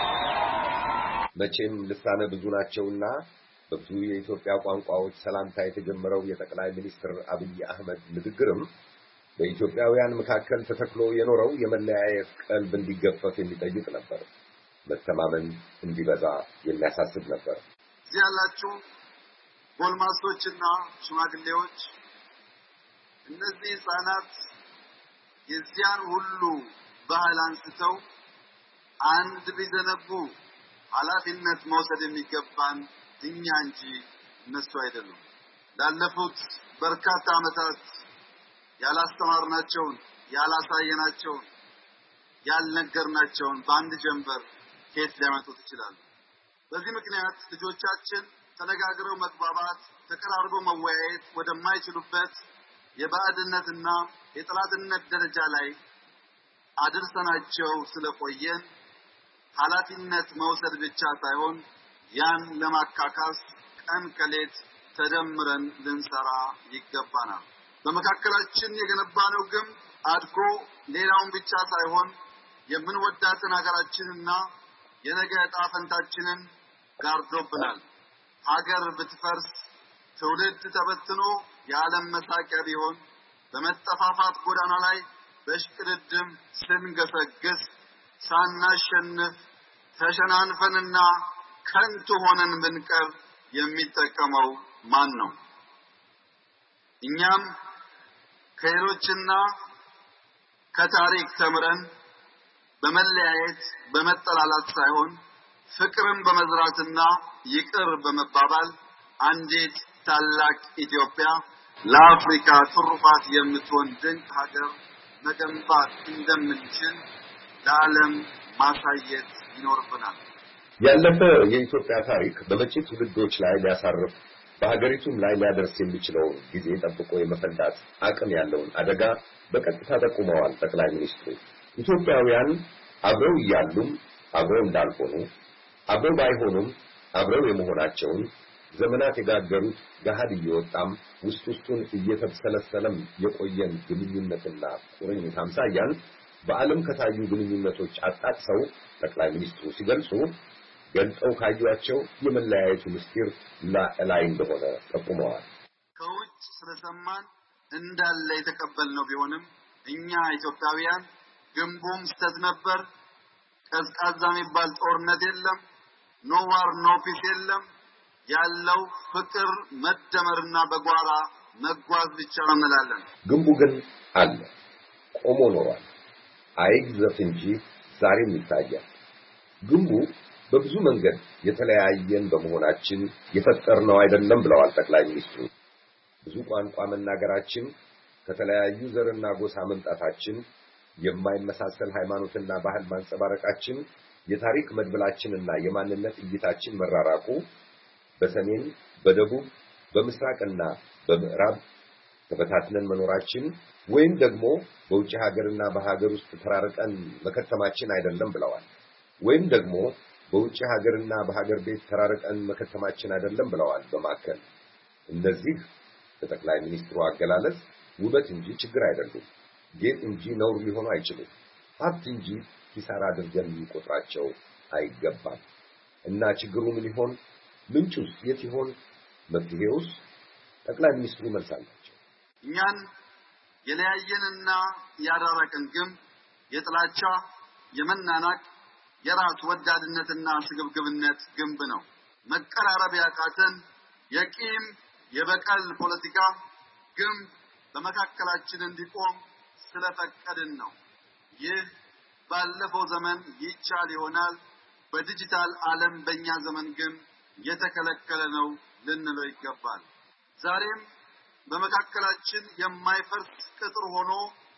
መቼም ልሳነ ብዙ ናቸውና በብዙ የኢትዮጵያ ቋንቋዎች ሰላምታ የተጀመረው የጠቅላይ ሚኒስትር አብይ አህመድ ንግግርም በኢትዮጵያውያን መካከል ተተክሎ የኖረው የመለያየት ቀልብ እንዲገፈፍ የሚጠይቅ ነበር። መተማመን እንዲበዛ የሚያሳስብ ነበር። እዚህ ያላችሁ ጎልማሶችና ሽማግሌዎች፣ እነዚህ ህፃናት የዚያን ሁሉ ባህል አንስተው አንድ ቢዘነጉ ኃላፊነት መውሰድ የሚገባን እኛ እንጂ እነሱ አይደሉም። ላለፉት በርካታ ዓመታት ያላስተማርናቸውን ያላሳየናቸውን ያልነገርናቸውን በአንድ ጀንበር ከየት ሊያመጡት ይችላሉ? በዚህ ምክንያት ልጆቻችን ተነጋግረው መግባባት ተቀራርበው መወያየት ወደማይችሉበት የባዕድነትና የጥላትነት ደረጃ ላይ አድርሰናቸው ስለቆየን ኃላፊነት መውሰድ ብቻ ሳይሆን ያን ለማካካስ ቀን ከሌት ተደምረን ልንሰራ ይገባናል። በመካከላችን የገነባነው ግንብ አድጎ ሌላውን ብቻ ሳይሆን የምንወዳትን ሀገራችንና የነገ ዕጣ ፈንታችንን ጋርዶብናል። ሀገር ብትፈርስ ትውልድ ተበትኖ የዓለም መሳቂያ ቢሆን በመጠፋፋት ጎዳና ላይ በሽቅድድም ስንገሰግስ ሳናሸንፍ ተሸናንፈንና ከንቱ ሆነን ብንቀር የሚጠቀመው ማን ነው? እኛም ከሌሎችና ከታሪክ ተምረን በመለያየት በመጠላላት ሳይሆን ፍቅርን በመዝራትና ይቅር በመባባል አንዲት ታላቅ ኢትዮጵያ ለአፍሪካ ትሩፋት የምትሆን ድንቅ ሀገር መገንባት እንደምንችል ለዓለም ማሳየት ይኖርብናል። ያለፈ የኢትዮጵያ ታሪክ በመጪ ትውልዶች ላይ ሊያሳርፍ በሀገሪቱም ላይ ሊያደርስ የሚችለው ጊዜ ጠብቆ የመፈንዳት አቅም ያለውን አደጋ በቀጥታ ጠቁመዋል ጠቅላይ ሚኒስትሩ። ኢትዮጵያውያን አብረው እያሉም አብረው እንዳልሆኑ አብረው ባይሆኑም አብረው የመሆናቸውን ዘመናት የጋገሩት ገሃድ እየወጣም ውስጥ ውስጡን እየተሰለሰለም የቆየን ግንኙነትና ቁርኝት አምሳያን በዓለም ከታዩ ግንኙነቶች አጣጥሰው ጠቅላይ ሚኒስትሩ ሲገልጹ ገልጸው ካዩአቸው የመለያየቱ ምስጢር ላይ እንደሆነ ጠቁመዋል። ከውጭ ስለሰማን እንዳለ የተቀበልነው ቢሆንም እኛ ኢትዮጵያውያን ግንቡም ስተት ነበር፣ ቀዝቃዛ የሚባል ጦርነት የለም፣ ኖ ዋር ኖ ፒስ የለም፣ ያለው ፍቅር መደመርና በጓራ መጓዝ ብቻ ነው እንላለን። ግንቡ ግን አለ፣ ቆሞ ኖሯል። አይግዘፍ እንጂ ዛሬም ይታያል። ግንቡ በብዙ መንገድ የተለያየን በመሆናችን የፈጠርነው አይደለም ብለዋል ጠቅላይ ሚኒስትሩ። ብዙ ቋንቋ መናገራችን፣ ከተለያዩ ዘርና ጎሳ መምጣታችን፣ የማይመሳሰል ሃይማኖትና ባህል ማንጸባረቃችን፣ የታሪክ መድብላችንና የማንነት እይታችን መራራቁ፣ በሰሜን በደቡብ በምስራቅና በምዕራብ ተበታትነን መኖራችን ወይም ደግሞ በውጭ ሀገርና በሀገር ውስጥ ተራርቀን መከተማችን አይደለም ብለዋል። ወይም ደግሞ በውጭ ሀገርና በሀገር ቤት ተራርቀን መከተማችን አይደለም ብለዋል። በማከል እነዚህ በጠቅላይ ሚኒስትሩ አገላለጽ ውበት እንጂ ችግር አይደሉም፣ ጌጥ እንጂ ነውር ሊሆኑ አይችሉም፣ ሀብት እንጂ ኪሳራ አድርገን ሊቆጥራቸው አይገባም። እና ችግሩ ምን ይሆን? ምንጩስ የት ይሆን? መፍትሄውስ? ጠቅላይ ሚኒስትሩ መልስ አላቸው። እኛን የለያየንና ያራራቀን ግንብ የጥላቻ የመናናቅ የራስ ወዳድነትና ስግብግብነት ግንብ ነው። መቀራረብ ያቃተን የቂም የበቀል ፖለቲካ ግንብ በመካከላችን እንዲቆም ስለፈቀድን ነው። ይህ ባለፈው ዘመን ይቻል ይሆናል፣ በዲጂታል ዓለም በእኛ ዘመን ግን የተከለከለ ነው ልንለው ይገባል። ዛሬም በመካከላችን የማይፈርስ ቅጥር ሆኖ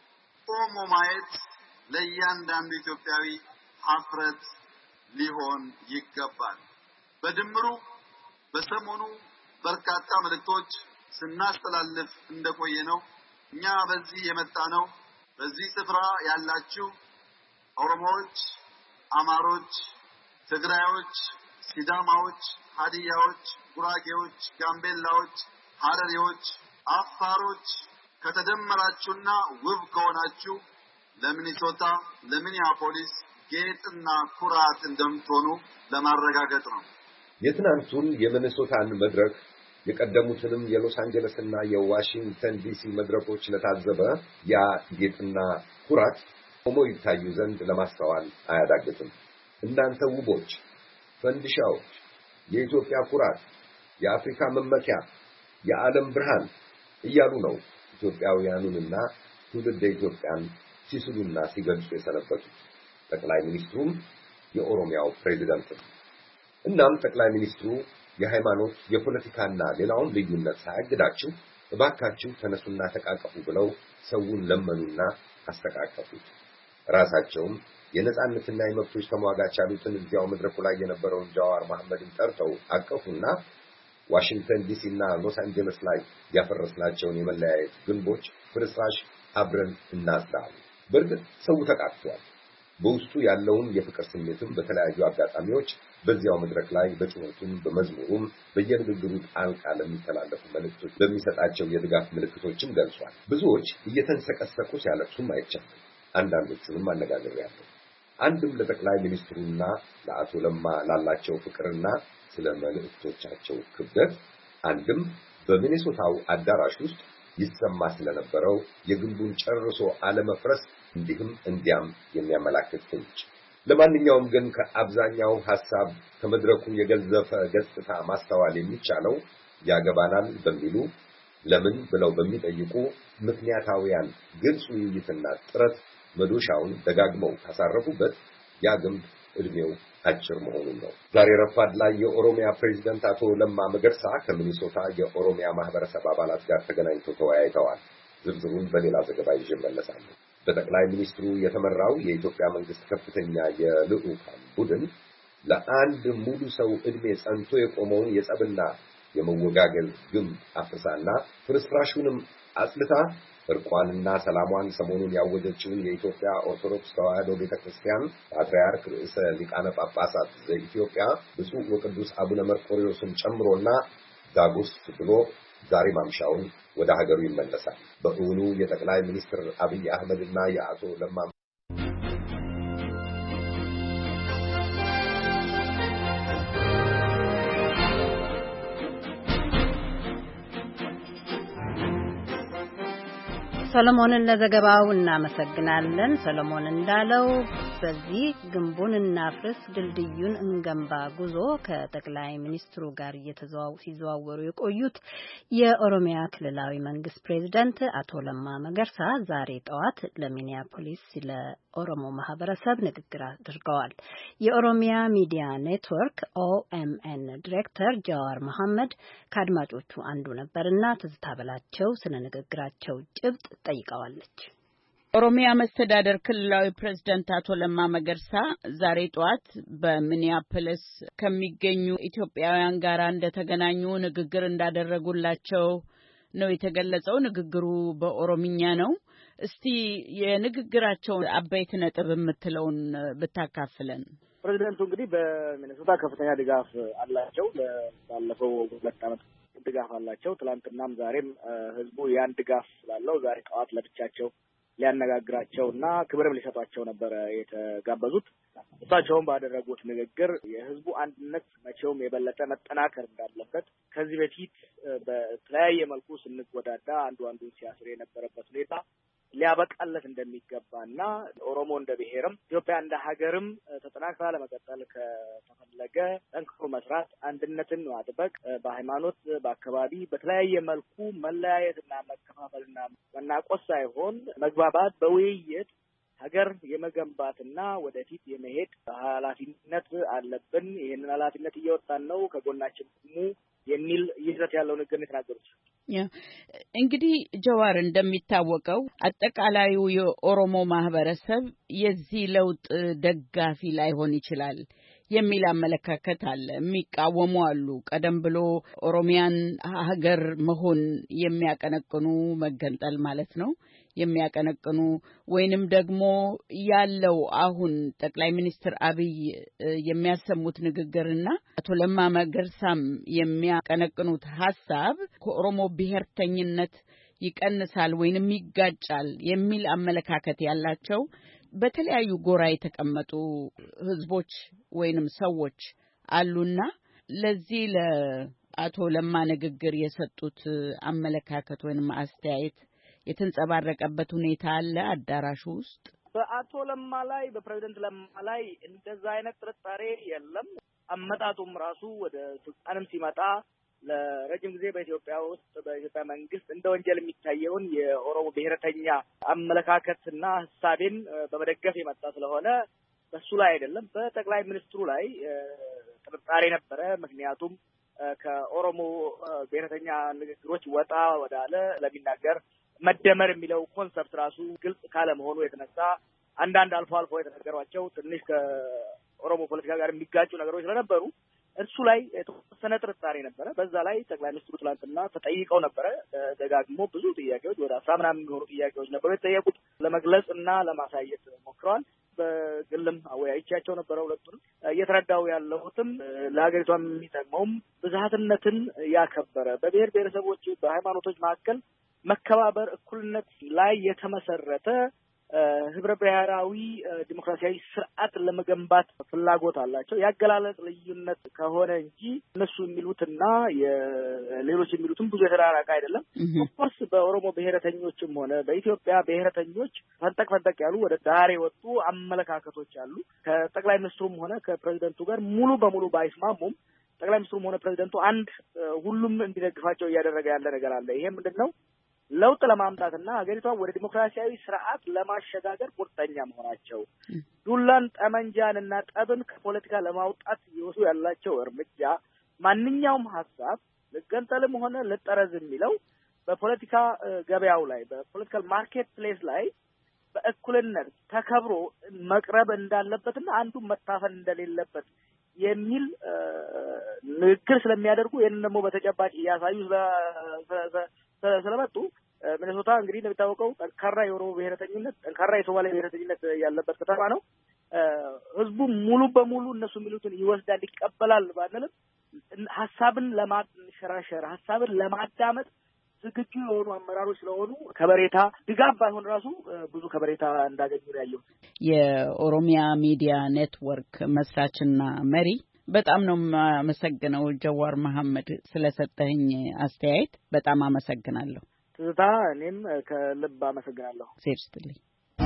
ቆሞ ማየት ለእያንዳንዱ ኢትዮጵያዊ ሀፍረት ሊሆን ይገባል። በድምሩ በሰሞኑ በርካታ መልእክቶች ስናስተላልፍ እንደቆየ ነው። እኛ በዚህ የመጣ ነው በዚህ ስፍራ ያላችሁ ኦሮሞዎች፣ አማሮች፣ ትግራዮች፣ ሲዳማዎች፣ ሀዲያዎች፣ ጉራጌዎች፣ ጋምቤላዎች፣ ሐረሪዎች፣ አፋሮች ከተደመራችሁና ውብ ከሆናችሁ ለሚኒሶታ ለሚኒያፖሊስ ጌጥና ኩራት እንደምትሆኑ ለማረጋገጥ ነው። የትናንቱን የሚኒሶታን መድረክ የቀደሙትንም የሎስ አንጀለስና የዋሽንግተን ዲሲ መድረኮች ለታዘበ ያ ጌጥና ኩራት ቆሞ ይታዩ ዘንድ ለማስተዋል አያዳግትም። እናንተ ውቦች፣ ፈንዲሻዎች፣ የኢትዮጵያ ኩራት፣ የአፍሪካ መመኪያ፣ የዓለም ብርሃን እያሉ ነው ኢትዮጵያውያኑንና ትውልደ ኢትዮጵያን ሲስሉና ሲገልጹ የሰነበቱት ጠቅላይ ሚኒስትሩም የኦሮሚያው ፕሬዝዳንት። እናም ጠቅላይ ሚኒስትሩ የሃይማኖት የፖለቲካና ሌላውን ልዩነት ሳያግዳችሁ እባካችሁ ተነሱና ተቃቀፉ ብለው ሰውን ለመኑና አስተቃቀፉት። ራሳቸውም የነጻነትና የመብቶች ተሟጋች ያሉትን እዚያው መድረኩ ላይ የነበረውን ጃዋር መሐመድን ጠርተው አቀፉና ዋሽንግተን ዲሲ እና ሎስ አንጀለስ ላይ ያፈረስናቸውን የመለያየት ግንቦች ፍርስራሽ አብረን እናጽዳሉ። በእርግጥ ሰው ተቃቅቷል። በውስጡ ያለውን የፍቅር ስሜትም በተለያዩ አጋጣሚዎች በዚያው መድረክ ላይ በጽሁፉም በመዝሙሩም በየንግግሩ ጣልቃ ለሚተላለፉ መልእክቶች በሚሰጣቸው የድጋፍ ምልክቶችም ገልጿል። ብዙዎች እየተንሰቀሰቁ ሲያለቅሱም አይቻልም። አንዳንዶቹንም አነጋግሬያለሁ። አንድም ለጠቅላይ ሚኒስትሩና ለአቶ ለማ ላላቸው ፍቅርና ስለ መልእክቶቻቸው ክብደት፣ አንድም በሚኔሶታው አዳራሽ ውስጥ ይሰማ ስለነበረው የግንቡን ጨርሶ አለመፍረስ እንዲህም እንዲያም የሚያመላክት ፍንጭ። ለማንኛውም ግን ከአብዛኛው ሐሳብ ከመድረኩ የገዘፈ ገጽታ ማስተዋል የሚቻለው ያገባናል በሚሉ ለምን ብለው በሚጠይቁ ምክንያታዊያን ግልጽ ውይይትና ጥረት መዶሻውን ደጋግመው ካሳረፉበት ያ ግንብ እድሜው አጭር መሆኑን ነው። ዛሬ ረፋድ ላይ የኦሮሚያ ፕሬዝዳንት አቶ ለማ መገርሳ ከሚኒሶታ የኦሮሚያ ማህበረሰብ አባላት ጋር ተገናኝተው ተወያይተዋል። ዝርዝሩን በሌላ ዘገባ ይዤ እመለሳለሁ። በጠቅላይ ሚኒስትሩ የተመራው የኢትዮጵያ መንግስት ከፍተኛ የልዑካን ቡድን ለአንድ ሙሉ ሰው እድሜ ጸንቶ የቆመውን የጸብና የመወጋገል ግንብ አፍርሳና ፍርስራሹንም አጽልታ እርቋንና ሰላሟን ሰሞኑን ያወጀችውን የኢትዮጵያ ኦርቶዶክስ ተዋሕዶ ቤተክርስቲያን ፓትርያርክ ርዕሰ ሊቃነ ጳጳሳት ዘኢትዮጵያ ብፁዕ ወቅዱስ አቡነ መርቆሬዎስን ጨምሮና ዳጉስ ብሎ ዛሬ ማምሻውን ወደ ሀገሩ ይመለሳል። በእውኑ የጠቅላይ ሚኒስትር አብይ አህመድና የአቶ ለማ ሰለሞንን ለዘገባው እናመሰግናለን። ሰለሞን እንዳለው በዚህ ግንቡን እናፍርስ ድልድዩን እንገንባ ጉዞ ከጠቅላይ ሚኒስትሩ ጋር ሲዘዋወሩ የቆዩት የኦሮሚያ ክልላዊ መንግስት ፕሬዝዳንት አቶ ለማ መገርሳ ዛሬ ጠዋት ለሚኒያፖሊስ ለኦሮሞ ማህበረሰብ ንግግር አድርገዋል። የኦሮሚያ ሚዲያ ኔትወርክ ኦኤምኤን ዲሬክተር ጃዋር መሐመድ ከአድማጮቹ አንዱ ነበርና ትዝታ በላቸው ስለ ንግግራቸው ጭብጥ ጠይቀዋለች። ኦሮሚያ መስተዳደር ክልላዊ ፕሬዝዳንት አቶ ለማ መገርሳ ዛሬ ጠዋት በሚኒያፖሊስ ከሚገኙ ኢትዮጵያውያን ጋር እንደተገናኙ ንግግር እንዳደረጉላቸው ነው የተገለጸው። ንግግሩ በኦሮምኛ ነው። እስቲ የንግግራቸው አበይት ነጥብ የምትለውን ብታካፍለን። ፕሬዝዳንቱ እንግዲህ በሚኒሶታ ከፍተኛ ድጋፍ አላቸው። ባለፈው ሁለት ዓመት ድጋፍ አላቸው። ትላንትናም ዛሬም ህዝቡ ያን ድጋፍ ስላለው ዛሬ ጠዋት ለብቻቸው ሊያነጋግራቸውና ክብርም ሊሰጧቸው ነበር የተጋበዙት። እሳቸውም ባደረጉት ንግግር የህዝቡ አንድነት መቼውም የበለጠ መጠናከር እንዳለበት፣ ከዚህ በፊት በተለያየ መልኩ ስንጎዳዳ አንዱ አንዱን ሲያስር የነበረበት ሁኔታ ሊያበቃለት እንደሚገባና ኦሮሞ እንደ ብሔርም ኢትዮጵያ እንደ ሀገርም ተጠናክራ ለመቀጠል ከተፈለገ ጠንክሮ መስራት፣ አንድነትን ማጥበቅ፣ በሃይማኖት በአካባቢ በተለያየ መልኩ መለያየትና መከፋፈልና መናቆስ ሳይሆን መግባባት በውይይት ሀገር የመገንባትና ወደፊት የመሄድ ኃላፊነት አለብን። ይህንን ኃላፊነት እየወጣን ነው፣ ከጎናችን ቁሙ የሚል ይዘት ያለው ንግግር የተናገሩት። እንግዲህ ጀዋር እንደሚታወቀው አጠቃላዩ የኦሮሞ ማህበረሰብ የዚህ ለውጥ ደጋፊ ላይሆን ይችላል የሚል አመለካከት አለ። የሚቃወሙ አሉ። ቀደም ብሎ ኦሮሚያን ሀገር መሆን የሚያቀነቅኑ መገንጠል ማለት ነው የሚያቀነቅኑ ወይንም ደግሞ ያለው አሁን ጠቅላይ ሚኒስትር አብይ የሚያሰሙት ንግግርና አቶ ለማ መገርሳም የሚያቀነቅኑት ሐሳብ ከኦሮሞ ብሔርተኝነት ይቀንሳል ወይንም ይጋጫል የሚል አመለካከት ያላቸው በተለያዩ ጎራ የተቀመጡ ህዝቦች ወይንም ሰዎች አሉና ለዚህ ለአቶ ለማ ንግግር የሰጡት አመለካከት ወይንም አስተያየት የተንጸባረቀበት ሁኔታ አለ አዳራሹ ውስጥ። በአቶ ለማ ላይ በፕሬዝዳንት ለማ ላይ እንደዛ አይነት ጥርጣሬ የለም። አመጣጡም ራሱ ወደ ስልጣንም ሲመጣ ለረጅም ጊዜ በኢትዮጵያ ውስጥ በኢትዮጵያ መንግስት እንደ ወንጀል የሚታየውን የኦሮሞ ብሔረተኛ አመለካከትና ሀሳቤን በመደገፍ የመጣ ስለሆነ በሱ ላይ አይደለም። በጠቅላይ ሚኒስትሩ ላይ ጥርጣሬ ነበረ። ምክንያቱም ከኦሮሞ ብሔረተኛ ንግግሮች ወጣ ወዳለ ለሚናገር መደመር የሚለው ኮንሰፕት ራሱ ግልጽ ካለ መሆኑ የተነሳ አንዳንድ አልፎ አልፎ የተነገሯቸው ትንሽ ከኦሮሞ ፖለቲካ ጋር የሚጋጩ ነገሮች ስለነበሩ እርሱ ላይ የተወሰነ ጥርጣሬ ነበረ። በዛ ላይ ጠቅላይ ሚኒስትሩ ትላንትና ተጠይቀው ነበረ። ደጋግሞ ብዙ ጥያቄዎች ወደ አስራ ምናምን የሚሆኑ ጥያቄዎች ነበሩ የተጠየቁት። ለመግለጽ እና ለማሳየት ሞክረዋል። በግልም አወያይቻቸው ነበረ። ሁለቱንም እየተረዳው ያለሁትም ለሀገሪቷም የሚጠቅመውም ብዝሃትነትን ያከበረ በብሔር ብሔረሰቦች በሃይማኖቶች መካከል መከባበር፣ እኩልነት ላይ የተመሰረተ ህብረ ብሔራዊ ዲሞክራሲያዊ ስርዓት ለመገንባት ፍላጎት አላቸው። ያገላለጽ ልዩነት ከሆነ እንጂ እነሱ የሚሉትና የሌሎች የሚሉትም ብዙ የተራራቀ አይደለም። ኦፍኮርስ በኦሮሞ ብሔረተኞችም ሆነ በኢትዮጵያ ብሔረተኞች ፈንጠቅ ፈንጠቅ ያሉ ወደ ዳር የወጡ አመለካከቶች አሉ። ከጠቅላይ ሚኒስትሩም ሆነ ከፕሬዚደንቱ ጋር ሙሉ በሙሉ ባይስማሙም ጠቅላይ ሚኒስትሩም ሆነ ፕሬዚደንቱ አንድ ሁሉም እንዲደግፋቸው እያደረገ ያለ ነገር አለ። ይሄ ምንድነው? ለውጥ ለማምጣትና ሀገሪቷን ወደ ዲሞክራሲያዊ ስርዓት ለማሸጋገር ቁርጠኛ መሆናቸው፣ ዱላን ጠመንጃንና ጠብን ከፖለቲካ ለማውጣት ይወስዱ ያላቸው እርምጃ ማንኛውም ሀሳብ ልገንጠልም ሆነ ልጠረዝ የሚለው በፖለቲካ ገበያው ላይ በፖለቲካል ማርኬት ፕሌስ ላይ በእኩልነት ተከብሮ መቅረብ እንዳለበትና አንዱ መታፈን እንደሌለበት የሚል ንግግር ስለሚያደርጉ ይህንን ደግሞ በተጨባጭ እያሳዩ ስለመጡ ሚኒሶታ እንግዲህ እንደሚታወቀው ጠንካራ የኦሮሞ ብሔረተኝነት፣ ጠንካራ የሶማሌ ብሔረተኝነት ያለበት ከተማ ነው። ህዝቡ ሙሉ በሙሉ እነሱ የሚሉትን ይወስዳል፣ ይቀበላል ባንልም ሀሳብን ለማንሸራሸር ሀሳብን ለማዳመጥ ዝግጁ የሆኑ አመራሮች ስለሆኑ ከበሬታ ድጋፍ ባይሆን ራሱ ብዙ ከበሬታ እንዳገኙ ነው ያየው። የኦሮሚያ ሚዲያ ኔትወርክ መስራችና መሪ በጣም ነው የማመሰግነው ጀዋር መሐመድ ስለሰጠኝ አስተያየት በጣም አመሰግናለሁ። ትዝታ እኔም ከልብ አመሰግናለሁ። ሴርስልኝ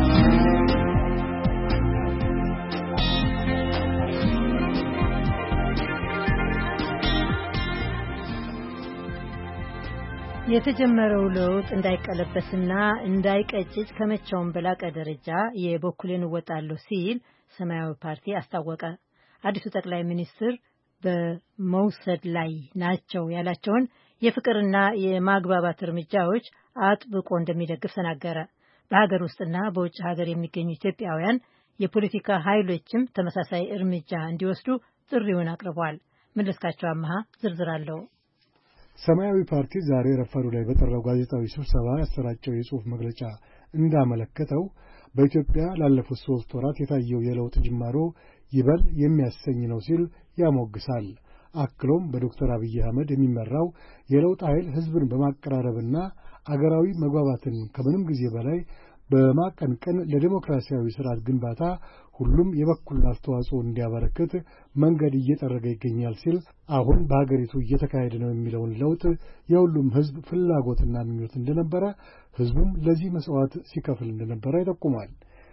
የተጀመረው ለውጥ እንዳይቀለበስና እንዳይቀጭጭ ከመቼውም በላቀ ደረጃ የበኩሌን እወጣለሁ ሲል ሰማያዊ ፓርቲ አስታወቀ። አዲሱ ጠቅላይ ሚኒስትር በመውሰድ ላይ ናቸው ያላቸውን የፍቅርና የማግባባት እርምጃዎች አጥብቆ እንደሚደግፍ ተናገረ። በሀገር ውስጥና በውጭ ሀገር የሚገኙ ኢትዮጵያውያን የፖለቲካ ኃይሎችም ተመሳሳይ እርምጃ እንዲወስዱ ጥሪውን አቅርቧል። መለስካቸው አማሃ ዝርዝር አለው። ሰማያዊ ፓርቲ ዛሬ ረፋዱ ላይ በጠራው ጋዜጣዊ ስብሰባ ያሰራጨው የጽሑፍ መግለጫ እንዳመለከተው በኢትዮጵያ ላለፉት ሶስት ወራት የታየው የለውጥ ጅማሮ ይበል የሚያሰኝ ነው ሲል ያሞግሳል። አክሎም በዶክተር አብይ አህመድ የሚመራው የለውጥ ኃይል ህዝብን በማቀራረብና አገራዊ መግባባትን ከምንም ጊዜ በላይ በማቀንቀን ለዲሞክራሲያዊ ስርዓት ግንባታ ሁሉም የበኩሉን አስተዋጽኦ እንዲያበረክት መንገድ እየጠረገ ይገኛል ሲል አሁን በሀገሪቱ እየተካሄደ ነው የሚለውን ለውጥ የሁሉም ህዝብ ፍላጎትና ምኞት እንደነበረ ህዝቡም ለዚህ መስዋዕት ሲከፍል እንደነበረ ይጠቁማል።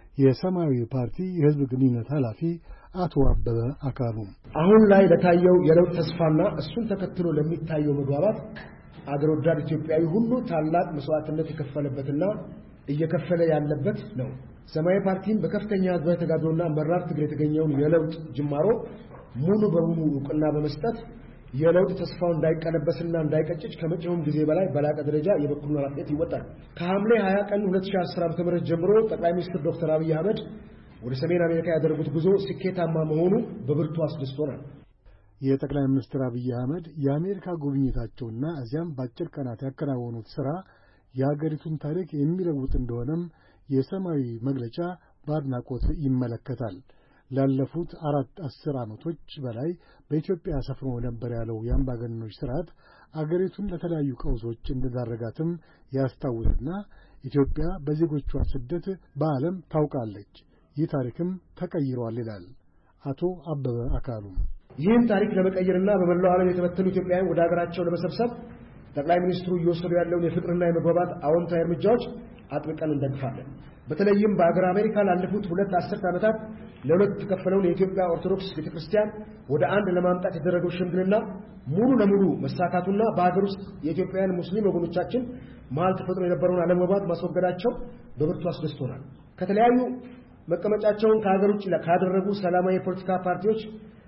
የሰማያዊ ፓርቲ የህዝብ ግንኙነት ኃላፊ አቶ አበበ አካሉ አሁን ላይ ለታየው የለውጥ ተስፋና እሱን ተከትሎ ለሚታየው መግባባት አገር ወዳድ ኢትዮጵያዊ ሁሉ ታላቅ መስዋዕትነት የከፈለበትና እየከፈለ ያለበት ነው። ሰማያዊ ፓርቲም በከፍተኛ ህዝባዊ ተጋድሎና መራር ትግል የተገኘውን የለውጥ ጅማሮ ሙሉ በሙሉ ዕውቅና በመስጠት የለውጥ ተስፋው እንዳይቀለበስና እንዳይቀጭጭ ከመቼውም ጊዜ በላይ በላቀ ደረጃ የበኩሉን ኃላፊነት ይወጣል። ከሐምሌ ሃያ ቀን ሁለት ሺህ አስር ዓመተ ምህረት ጀምሮ ጠቅላይ ሚኒስትር ዶክተር አብይ አህመድ ወደ ሰሜን አሜሪካ ያደረጉት ጉዞ ስኬታማ መሆኑ በብርቱ አስደስቶናል። የጠቅላይ ሚኒስትር አብይ አህመድ የአሜሪካ ጉብኝታቸውና እዚያም በአጭር ቀናት ያከናወኑት ሥራ የሀገሪቱን ታሪክ የሚለውጥ እንደሆነም የሰማያዊ መግለጫ በአድናቆት ይመለከታል። ላለፉት አራት አስር ዓመቶች በላይ በኢትዮጵያ ሰፍኖ ነበር ያለው የአምባገነኖች ስርዓት አገሪቱን ለተለያዩ ቀውሶች እንደዳረጋትም ያስታውስና ኢትዮጵያ በዜጎቿ ስደት በዓለም ታውቃለች፣ ይህ ታሪክም ተቀይሯል ይላል አቶ አበበ አካሉ። ይህን ታሪክ ለመቀየርና በመላው ዓለም የተበተኑ ኢትዮጵያውያን ወደ ሀገራቸው ለመሰብሰብ ጠቅላይ ሚኒስትሩ እየወሰዱ ያለውን የፍቅርና የመግባባት አዎንታዊ እርምጃዎች አጥብቀን እንደግፋለን። በተለይም በአገር አሜሪካ ላለፉት ሁለት አስርት ዓመታት ለሁለት የተከፈለውን የኢትዮጵያ ኦርቶዶክስ ቤተክርስቲያን ወደ አንድ ለማምጣት የተደረገው ሽምግልና ሙሉ ለሙሉ መሳካቱና በአገር ውስጥ የኢትዮጵያውያን ሙስሊም ወገኖቻችን መሀል ተፈጥሮ የነበረውን አለመግባባት ማስወገዳቸው በብርቱ አስደስቶናል። ከተለያዩ መቀመጫቸውን ከሀገር ውጭ ካደረጉ ሰላማዊ የፖለቲካ ፓርቲዎች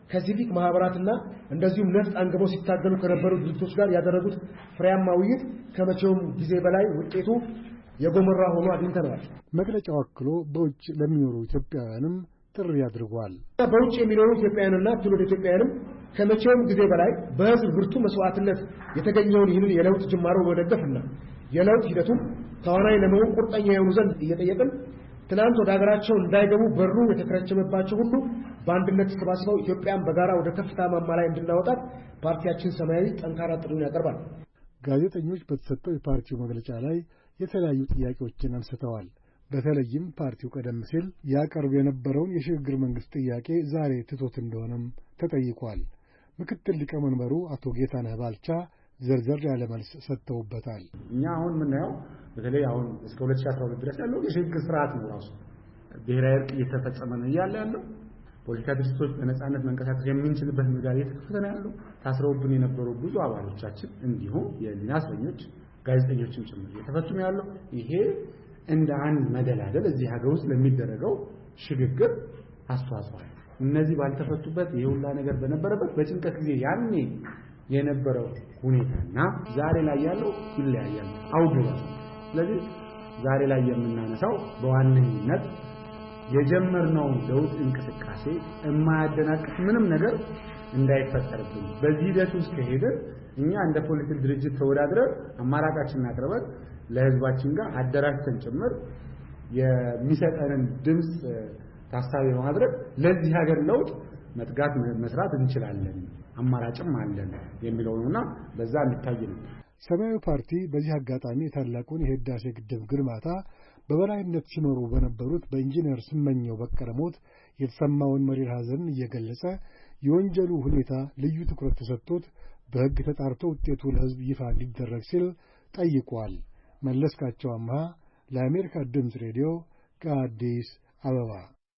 ከሲቪክ ማህበራትና እንደዚሁም ነፍጥ አንግበው ሲታገሉ ከነበሩ ድርጅቶች ጋር ያደረጉት ፍሬያማ ውይይት ከመቼውም ጊዜ በላይ ውጤቱ የጎመራ ሆኖ አግኝተነዋል። መግለጫው አክሎ በውጭ ለሚኖሩ ኢትዮጵያውያንም ጥሪ አድርጓል። በውጭ የሚኖሩ ኢትዮጵያውያንና ትውልደ ኢትዮጵያውያንም ከመቼውም ጊዜ በላይ በህዝብ ብርቱ መስዋዕትነት የተገኘውን ይህንን የለውጥ ጅማሮ በመደገፍና የለውጥ ሂደቱን ተዋናይ ለመሆን ቁርጠኛ የሆኑ ዘንድ እየጠየቅን ትናንት ወደ ሀገራቸው እንዳይገቡ በሩ የተከረቸመባቸው ሁሉ በአንድነት ተሰባስበው ኢትዮጵያን በጋራ ወደ ከፍታ ማማ ላይ እንድናወጣት ፓርቲያችን ሰማያዊ ጠንካራ ጥሪውን ያቀርባል። ጋዜጠኞች በተሰጠው የፓርቲው መግለጫ ላይ የተለያዩ ጥያቄዎችን አንስተዋል። በተለይም ፓርቲው ቀደም ሲል ያቀርብ የነበረውን የሽግግር መንግስት ጥያቄ ዛሬ ትቶት እንደሆነም ተጠይቋል። ምክትል ሊቀመንበሩ አቶ ጌታነህ ባልቻ ዘርዘር ያለ መልስ ሰጥተውበታል። እኛ አሁን ምናየው በተለይ አሁን እስከ ሁለት ሺህ አስራ ሁለት ድረስ ያለው የሽግግር ስርዓት ነው። ራሱ ብሔራዊ እርቅ እየተፈጸመ ነው እያለ ያለው ፖለቲካ ድርጅቶች በነጻነት መንቀሳቀስ የምንችልበት ምህዳር እየተከፈተ ነው ያለው። ታስረውብን የነበሩ ብዙ አባሎቻችን እንዲሁም የህሊና እስረኞች ጋዜጠኞችም ጭምር እየተፈቱ ነው ያለው። ይሄ እንደ አንድ መደላደል እዚህ ሀገር ውስጥ ለሚደረገው ሽግግር አስተዋጽኦ አለው። እነዚህ ባልተፈቱበት የሁላ ነገር በነበረበት በጭንቀት ጊዜ ያኔ የነበረው ሁኔታና ዛሬ ላይ ያለው ይለያያል አውዱ። ስለዚህ ዛሬ ላይ የምናነሳው በዋነኝነት የጀመርነው ለውጥ እንቅስቃሴ የማያደናቅፍ ምንም ነገር እንዳይፈጠርብን በዚህ ሂደት ውስጥ ከሄድን እኛ እንደ ፖለቲካ ድርጅት ተወዳድረን አማራጫችንን አቅርበን ለህዝባችን ጋር አደራጅተን ጭምር የሚሰጠንን ድምጽ ታሳቢ በማድረግ ለዚህ ሀገር ለውጥ መትጋት መስራት እንችላለን፣ አማራጭም አለን የሚለው ነውና በዛ እንታየ ነው። ሰማያዊ ፓርቲ በዚህ አጋጣሚ የታላቁን የህዳሴ ግድብ ግንባታ በበላይነት ሲኖሩ በነበሩት በኢንጂነር ስመኘው በቀለ ሞት የተሰማውን መሪር ሐዘን እየገለጸ የወንጀሉ ሁኔታ ልዩ ትኩረት ተሰጥቶት በህግ ተጣርቶ ውጤቱ ለህዝብ ይፋ እንዲደረግ ሲል ጠይቋል። መለስካቸው አምሃ ለአሜሪካ ድምፅ ሬዲዮ ከአዲስ አበባ።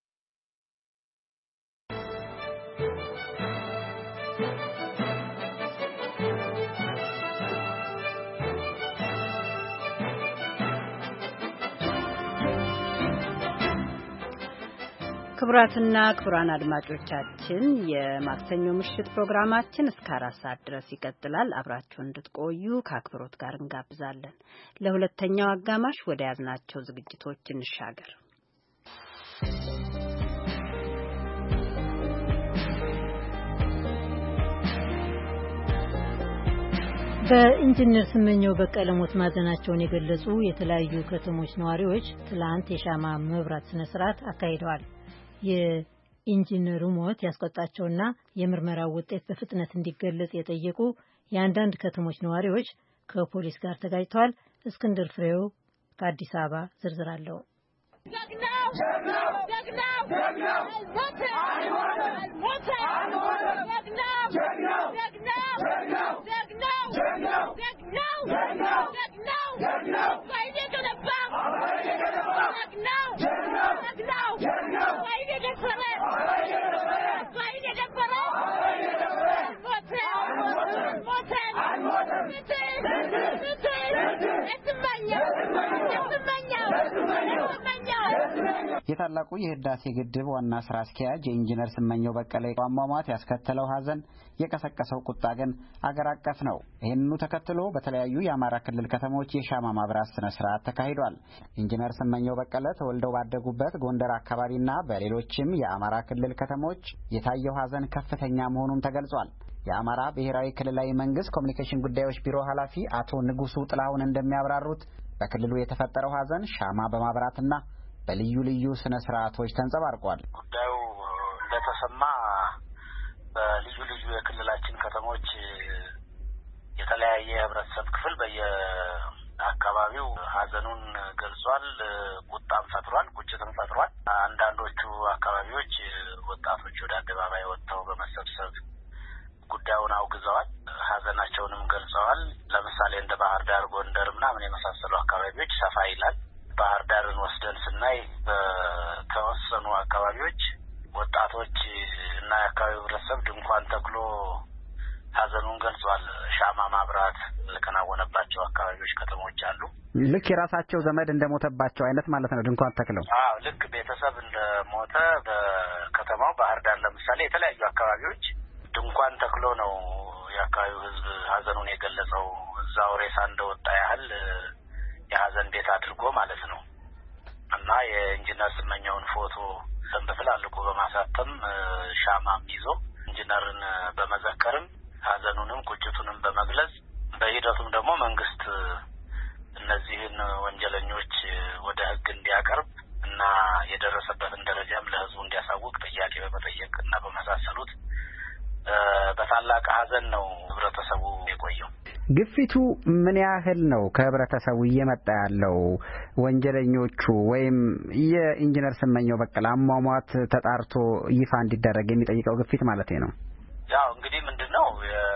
ክቡራትና ክቡራን አድማጮቻችን የማክሰኞ ምሽት ፕሮግራማችን እስከ አራት ሰዓት ድረስ ይቀጥላል። አብራችሁን እንድትቆዩ ከአክብሮት ጋር እንጋብዛለን። ለሁለተኛው አጋማሽ ወደ ያዝናቸው ዝግጅቶች እንሻገር። በኢንጂነር ስመኘው በቀለ ሞት ማዘናቸውን የገለጹ የተለያዩ ከተሞች ነዋሪዎች ትላንት የሻማ መብራት ስነ ስርዓት አካሂደዋል። የኢንጂነሩ ሞት ያስቆጣቸውና የምርመራው ውጤት በፍጥነት እንዲገለጽ የጠየቁ የአንዳንድ ከተሞች ነዋሪዎች ከፖሊስ ጋር ተጋጭተዋል። እስክንድር ፍሬው ከአዲስ አበባ ዝርዝር አለው። የታላቁ የህዳሴ ግድብ ዋና ስራ አስኪያጅ የኢንጂነር ስመኘው በቀለ አሟሟት ያስከተለው ሐዘን የቀሰቀሰው ቁጣ ግን አገር አቀፍ ነው። ይህንኑ ተከትሎ በተለያዩ የአማራ ክልል ከተሞች የሻማ ማብራት ስነ ስርዓት ተካሂዷል። ኢንጂነር ስመኘው በቀለ ተወልደው ባደጉበት ጎንደር አካባቢና በሌሎችም የአማራ ክልል ከተሞች የታየው ሐዘን ከፍተኛ መሆኑን ተገልጿል። የአማራ ብሔራዊ ክልላዊ መንግስት ኮሚኒኬሽን ጉዳዮች ቢሮ ኃላፊ አቶ ንጉሱ ጥላሁን እንደሚያብራሩት በክልሉ የተፈጠረው ሐዘን ሻማ በማብራትና በልዩ ልዩ ስነ ስርዓቶች ተንጸባርቋል። ጉዳዩ እንደተሰማ በልዩ ልዩ የክልላችን ከተሞች የተለያየ ህብረተሰብ ክፍል በየአካባቢው ሐዘኑን ገልጿል። ቁጣም ፈጥሯል፣ ቁጭትም ፈጥሯል። አንዳንዶቹ አካባቢዎች ወጣቶች ወደ አደባባይ ወጥተው በመሰብሰብ ጉዳዩን አውግዘዋል፣ ሐዘናቸውንም ገልጸዋል። ለምሳሌ እንደ ባህር ዳር፣ ጎንደር ምናምን የመሳሰሉ አካባቢዎች ሰፋ ይላል። ባህር ዳርን ወስደን ስናይ በተወሰኑ አካባቢዎች ወጣቶች እና የአካባቢው ህብረተሰብ ድንኳን ተክሎ ሐዘኑን ገልጿል። ሻማ ማብራት ለከናወነባቸው አካባቢዎች ከተሞች አሉ። ልክ የራሳቸው ዘመድ እንደሞተባቸው አይነት ማለት ነው። ድንኳን ተክለው አዎ፣ ልክ ቤተሰብ እንደሞተ በከተማው ባህር ዳር ለምሳሌ ለምሳሌ የተለያዩ አካባቢዎች ድንኳን ተክሎ ነው የአካባቢው ህዝብ ሀዘኑን የገለጸው። እዛው ሬሳ እንደወጣ ያህል የሀዘን ቤት አድርጎ ማለት ነው እና የኢንጂነር ስመኘውን ፎቶ በትላልቁ በማሳተም ሻማም ይዞ ኢንጂነርን በመዘከርም ሀዘኑንም ቁጭቱንም በመግለጽ በሂደቱም ደግሞ መንግስት እነዚህን ወንጀለኞች ወደ ህግ እንዲያቀርብ እና የደረሰበትን ደረጃም ለህዝቡ እንዲያሳውቅ ጥያቄ በመጠየቅ እና በመሳሰሉት በታላቅ ሀዘን ነው ህብረተሰቡ የቆየው። ግፊቱ ምን ያህል ነው ከህብረተሰቡ እየመጣ ያለው? ወንጀለኞቹ ወይም የኢንጂነር ስመኘው በቀለ አሟሟት ተጣርቶ ይፋ እንዲደረግ የሚጠይቀው ግፊት ማለት ነው። ያው እንግዲህ ምንድነው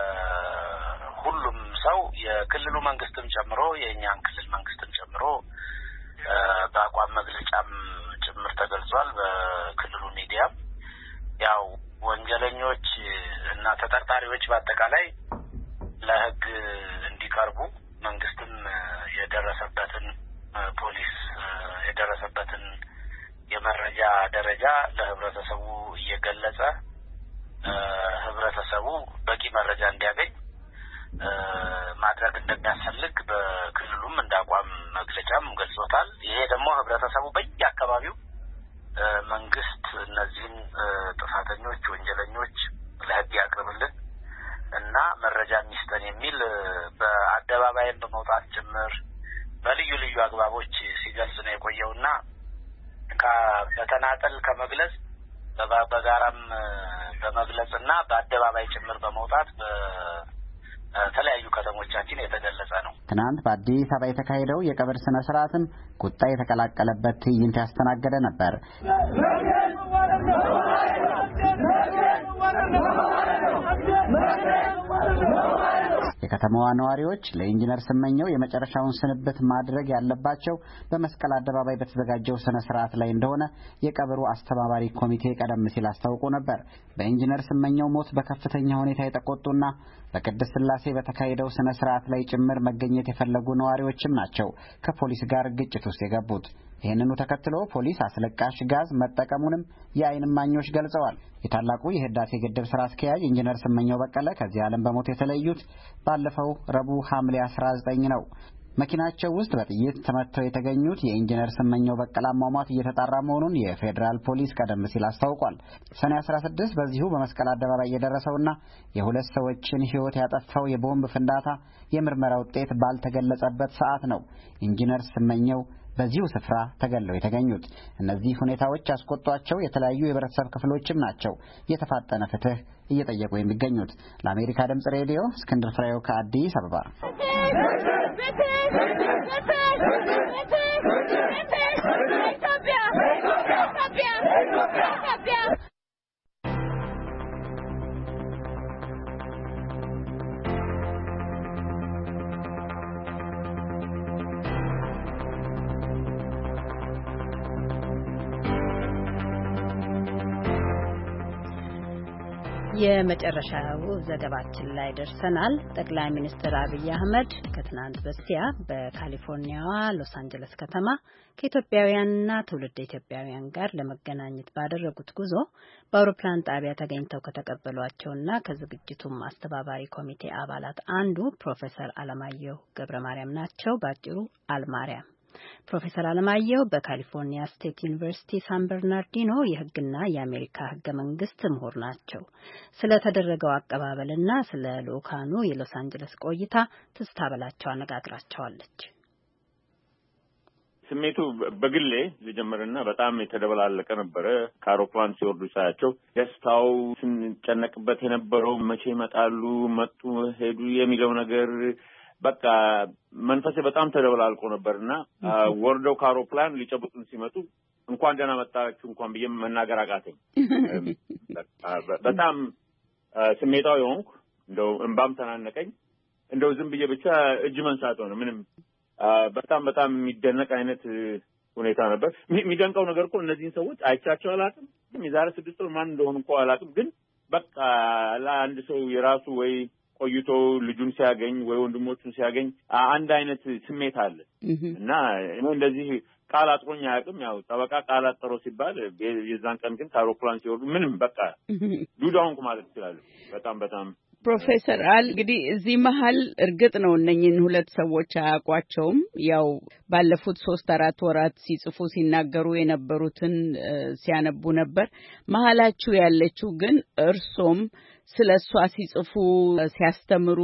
ሁሉም ሰው የክልሉ መንግስትም ጨምሮ የኛን ክልል መንግስትም ጨምሮ በአቋም መግለጫም ጭምር ተገልጿል። በክልሉ ሚዲያ ያው ወንጀለኞች እና ተጠርጣሪዎች በአጠቃላይ ለህግ እንዲቀርቡ መንግስትም የደረሰበትን ፖሊስ የደረሰበትን የመረጃ ደረጃ ለህብረተሰቡ እየገለጸ ህብረተሰቡ በቂ መረጃ እንዲያገኝ ማድረግ እንደሚያስፈልግ በክልሉም እንዳቋም መግለጫም ገልጾታል። ይሄ ደግሞ ህብረተሰቡ በየአካባቢው መንግስት እነዚህን ጥፋተኞች ወንጀለኞች ለህግ ያቅርብልን እና መረጃ ሚስጠን የሚል በአደባባይም በመውጣት ጭምር በልዩ ልዩ አግባቦች ሲገልጽ ነው የቆየውና በተናጠል ከመግለጽ በጋራም በመግለጽና በአደባባይ ጭምር በመውጣት በተለያዩ ከተሞቻችን የተገለጸ ነው። ትናንት በአዲስ አበባ የተካሄደው የቀብር ስነ ስርዓትም ቁጣ የተቀላቀለበት ትዕይንት ያስተናገደ ነበር። የከተማዋ ነዋሪዎች ለኢንጂነር ስመኘው የመጨረሻውን ስንብት ማድረግ ያለባቸው በመስቀል አደባባይ በተዘጋጀው ስነ ስርዓት ላይ እንደሆነ የቀብሩ አስተባባሪ ኮሚቴ ቀደም ሲል አስታውቆ ነበር። በኢንጂነር ስመኘው ሞት በከፍተኛ ሁኔታ የተቆጡና በቅድስት ሥላሴ በተካሄደው ስነ ስርዓት ላይ ጭምር መገኘት የፈለጉ ነዋሪዎችም ናቸው ከፖሊስ ጋር ግጭት ውስጥ የገቡት። ይህንኑ ተከትሎ ፖሊስ አስለቃሽ ጋዝ መጠቀሙንም የዓይን እማኞች ገልጸዋል። የታላቁ የህዳሴ ግድብ ስራ አስኪያጅ ኢንጂነር ስመኘው በቀለ ከዚህ ዓለም በሞት የተለዩት ባለፈው ረቡዕ ሐምሌ አስራ ዘጠኝ ነው። መኪናቸው ውስጥ በጥይት ተመተው የተገኙት የኢንጂነር ስመኘው በቀለ አሟሟት እየተጣራ መሆኑን የፌዴራል ፖሊስ ቀደም ሲል አስታውቋል። ሰኔ አስራ ስድስት በዚሁ በመስቀል አደባባይ የደረሰውና የሁለት ሰዎችን ህይወት ያጠፋው የቦምብ ፍንዳታ የምርመራ ውጤት ባልተገለጸበት ሰዓት ነው ኢንጂነር ስመኘው በዚሁ ስፍራ ተገለው የተገኙት። እነዚህ ሁኔታዎች ያስቆጧቸው የተለያዩ የህብረተሰብ ክፍሎችም ናቸው የተፋጠነ ፍትህ እየጠየቁ የሚገኙት። ለአሜሪካ ድምጽ ሬዲዮ እስክንድር ፍሬው ከአዲስ አበባ። የመጨረሻው ዘገባችን ላይ ደርሰናል። ጠቅላይ ሚኒስትር አብይ አህመድ ከትናንት በስቲያ በካሊፎርኒያዋ ሎስ አንጀለስ ከተማ ከኢትዮጵያውያንና ትውልደ ኢትዮጵያውያን ጋር ለመገናኘት ባደረጉት ጉዞ በአውሮፕላን ጣቢያ ተገኝተው ከተቀበሏቸውና ከዝግጅቱም አስተባባሪ ኮሚቴ አባላት አንዱ ፕሮፌሰር አለማየሁ ገብረ ማርያም ናቸው። ባጭሩ አልማርያም። ፕሮፌሰር አለማየሁ በካሊፎርኒያ ስቴት ዩኒቨርሲቲ ሳን በርናርዲኖ የሕግና የአሜሪካ ሕገ መንግስት ምሁር ናቸው። ስለተደረገው አቀባበልና ስለ ልኡካኑ የሎስ አንጀለስ ቆይታ ትዝታ በላቸው አነጋግራቸዋለች። ስሜቱ በግሌ ልጀምርና በጣም የተደበላለቀ ነበረ። ከአውሮፕላን ሲወርዱ ሳያቸው ደስታው፣ ስንጨነቅበት የነበረው መቼ ይመጣሉ፣ መጡ፣ ሄዱ የሚለው ነገር በቃ መንፈሴ በጣም ተደበላልቆ ነበርና ወርደው ከአውሮፕላን ሊጨብጡን ሲመጡ እንኳን ደህና መጣችሁ እንኳን ብዬ መናገር አቃተኝ። በጣም ስሜታዊ ሆንኩ። እንደው እንባም ተናነቀኝ። እንደው ዝም ብዬ ብቻ እጅ መንሳት ሆነ። ምንም በጣም በጣም የሚደነቅ አይነት ሁኔታ ነበር። የሚደንቀው ነገር እኮ እነዚህን ሰዎች አይቻቸው አላውቅም። የዛሬ ስድስት ወር ማን እንደሆኑ እንኳን አላውቅም። ግን በቃ ለአንድ ሰው የራሱ ወይ ቆይቶ ልጁን ሲያገኝ ወይ ወንድሞቹን ሲያገኝ አንድ አይነት ስሜት አለ እና እኔ እንደዚህ ቃል አጥሮኝ አያውቅም። ያው ጠበቃ ቃል አጥሮ ሲባል የዛን ቀን ግን ከአውሮፕላን ሲወርዱ ምንም በቃ ዱዳውንኩ ማለት ይችላል። በጣም በጣም ፕሮፌሰር አል እንግዲህ እዚህ መሀል እርግጥ ነው እነኝን ሁለት ሰዎች አያውቋቸውም። ያው ባለፉት ሶስት አራት ወራት ሲጽፉ ሲናገሩ የነበሩትን ሲያነቡ ነበር። መሀላችሁ ያለችው ግን እርሶም ስለሷ ሲጽፉ ሲያስተምሩ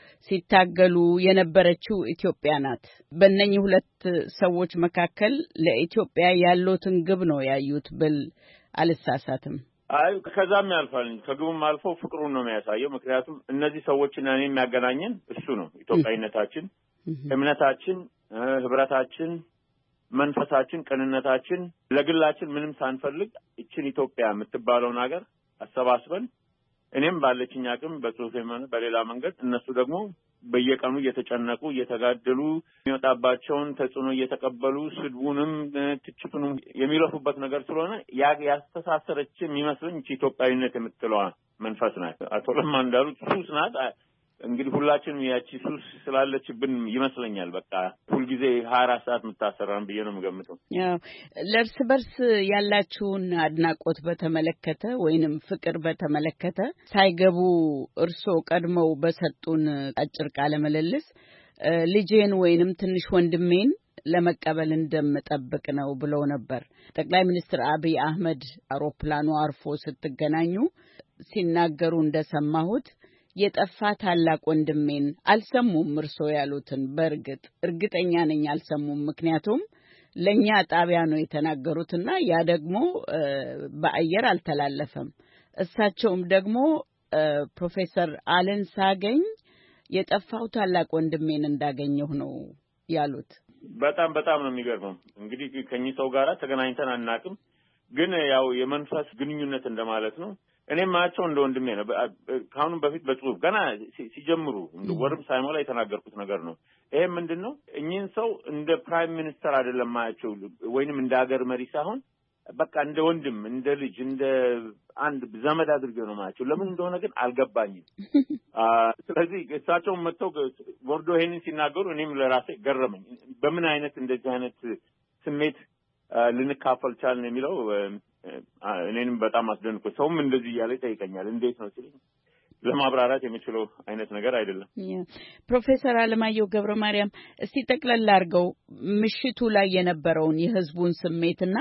ሲታገሉ የነበረችው ኢትዮጵያ ናት። በእነኚህ ሁለት ሰዎች መካከል ለኢትዮጵያ ያሉትን ግብ ነው ያዩት ብል አልሳሳትም። አይ ከዛም ያልፋል ከግቡም አልፎ ፍቅሩን ነው የሚያሳየው። ምክንያቱም እነዚህ ሰዎችና እኔ የሚያገናኘን እሱ ነው። ኢትዮጵያዊነታችን፣ እምነታችን፣ ህብረታችን፣ መንፈሳችን፣ ቅንነታችን ለግላችን ምንም ሳንፈልግ እቺን ኢትዮጵያ የምትባለውን ሀገር አሰባስበን እኔም ባለችኝ አቅም በጽሁፌም ሆነ በሌላ መንገድ እነሱ ደግሞ በየቀኑ እየተጨነቁ እየተጋደሉ የሚወጣባቸውን ተጽዕኖ እየተቀበሉ ስድቡንም ትችቱንም የሚለፉበት ነገር ስለሆነ ያ ያስተሳሰረች የሚመስለኝ ኢትዮጵያዊነት የምትለዋ መንፈስ ናት። አቶ ለማ እንዳሉት ሱስ ናት። እንግዲህ ሁላችንም ያቺ ሱስ ስላለችብን ይመስለኛል በቃ ሁልጊዜ ሀያ አራት ሰዓት የምታሰራን ብዬ ነው የምገምተው። ያው ለእርስ በርስ ያላችሁን አድናቆት በተመለከተ ወይንም ፍቅር በተመለከተ ሳይገቡ እርሶ ቀድመው በሰጡን አጭር ቃለ ምልልስ ልጄን ወይንም ትንሽ ወንድሜን ለመቀበል እንደምጠብቅ ነው ብለው ነበር። ጠቅላይ ሚኒስትር አብይ አህመድ አውሮፕላኑ አርፎ ስትገናኙ ሲናገሩ እንደሰማሁት የጠፋ ታላቅ ወንድሜን አልሰሙም እርሶ ያሉትን። በእርግጥ እርግጠኛ ነኝ አልሰሙም። ምክንያቱም ለኛ ጣቢያ ነው የተናገሩትና ያ ደግሞ በአየር አልተላለፈም። እሳቸውም ደግሞ ፕሮፌሰር አለን ሳገኝ የጠፋው ታላቅ ወንድሜን እንዳገኘሁ ነው ያሉት። በጣም በጣም ነው የሚገርመው። እንግዲህ ከኚህ ሰው ጋራ ተገናኝተን አናውቅም፣ ግን ያው የመንፈስ ግንኙነት እንደማለት ነው። እኔም ማያቸው እንደ ወንድሜ ነው። ካሁን በፊት በጽሁፍ ገና ሲጀምሩ ወርም ሳይሞላ የተናገርኩት ነገር ነው። ይሄ ምንድነው እኚህን ሰው እንደ ፕራይም ሚኒስተር አይደለም ማያቸው ወይንም እንደ ሀገር መሪ ሳይሆን በቃ እንደ ወንድም እንደ ልጅ እንደ አንድ ዘመድ አድርገው ነው ማያቸው። ለምን እንደሆነ ግን አልገባኝም። ስለዚህ እሳቸው መጥተው ወርዶ ይሄንን ሲናገሩ እኔም ለራሴ ገረመኝ። በምን አይነት እንደዚህ አይነት ስሜት ልንካፈል ቻልን የሚለው እኔንም በጣም አስደንቆ ሰውም እንደዚህ ያለ ይጠይቀኛል እንዴት ነው ሲል ለማብራራት የሚችለው አይነት ነገር አይደለም። ፕሮፌሰር አለማየሁ ገብረ ማርያም እስቲ ጠቅለል አድርገው ምሽቱ ላይ የነበረውን የህዝቡን ስሜትና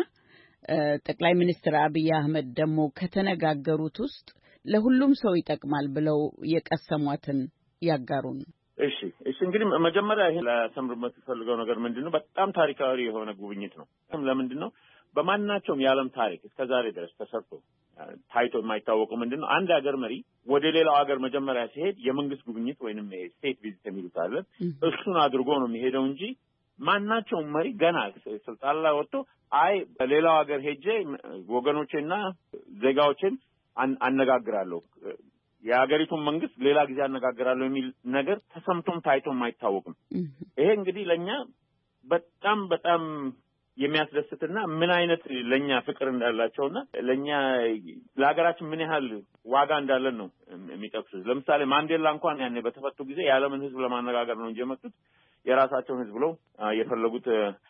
ጠቅላይ ሚኒስትር አብይ አህመድ ደግሞ ከተነጋገሩት ውስጥ ለሁሉም ሰው ይጠቅማል ብለው የቀሰሟትን ያጋሩን። እሺ እሺ እንግዲህ መጀመሪያ ይሄ ለሰምርበት ፈልገው ነገር ምንድነው በጣም ታሪካዊ የሆነ ጉብኝት ነው። ለምንድነው በማናቸውም የዓለም ታሪክ እስከዛሬ ድረስ ተሰርቶ ታይቶ የማይታወቀው ምንድነው አንድ ሀገር መሪ ወደ ሌላው ሀገር መጀመሪያ ሲሄድ የመንግስት ጉብኝት ወይንም ስቴት ቪዚት የሚሉት አለ እሱን አድርጎ ነው የሚሄደው እንጂ ማናቸውም መሪ ገና ስልጣን ላይ ወጥቶ አይ በሌላው ሀገር ሄጄ ወገኖቼና ዜጋዎችን አነጋግራለሁ የሀገሪቱን መንግስት ሌላ ጊዜ አነጋግራለሁ የሚል ነገር ተሰምቶም ታይቶም አይታወቅም። ይሄ እንግዲህ ለኛ በጣም በጣም የሚያስደስትና ምን አይነት ለኛ ፍቅር እንዳላቸውና ለኛ ለሀገራችን ምን ያህል ዋጋ እንዳለን ነው የሚጠቅሱት። ለምሳሌ ማንዴላ እንኳን ያኔ በተፈቱ ጊዜ የዓለምን ህዝብ ለማነጋገር ነው እንጂ የመጡት የራሳቸውን ህዝብ ብለው የፈለጉት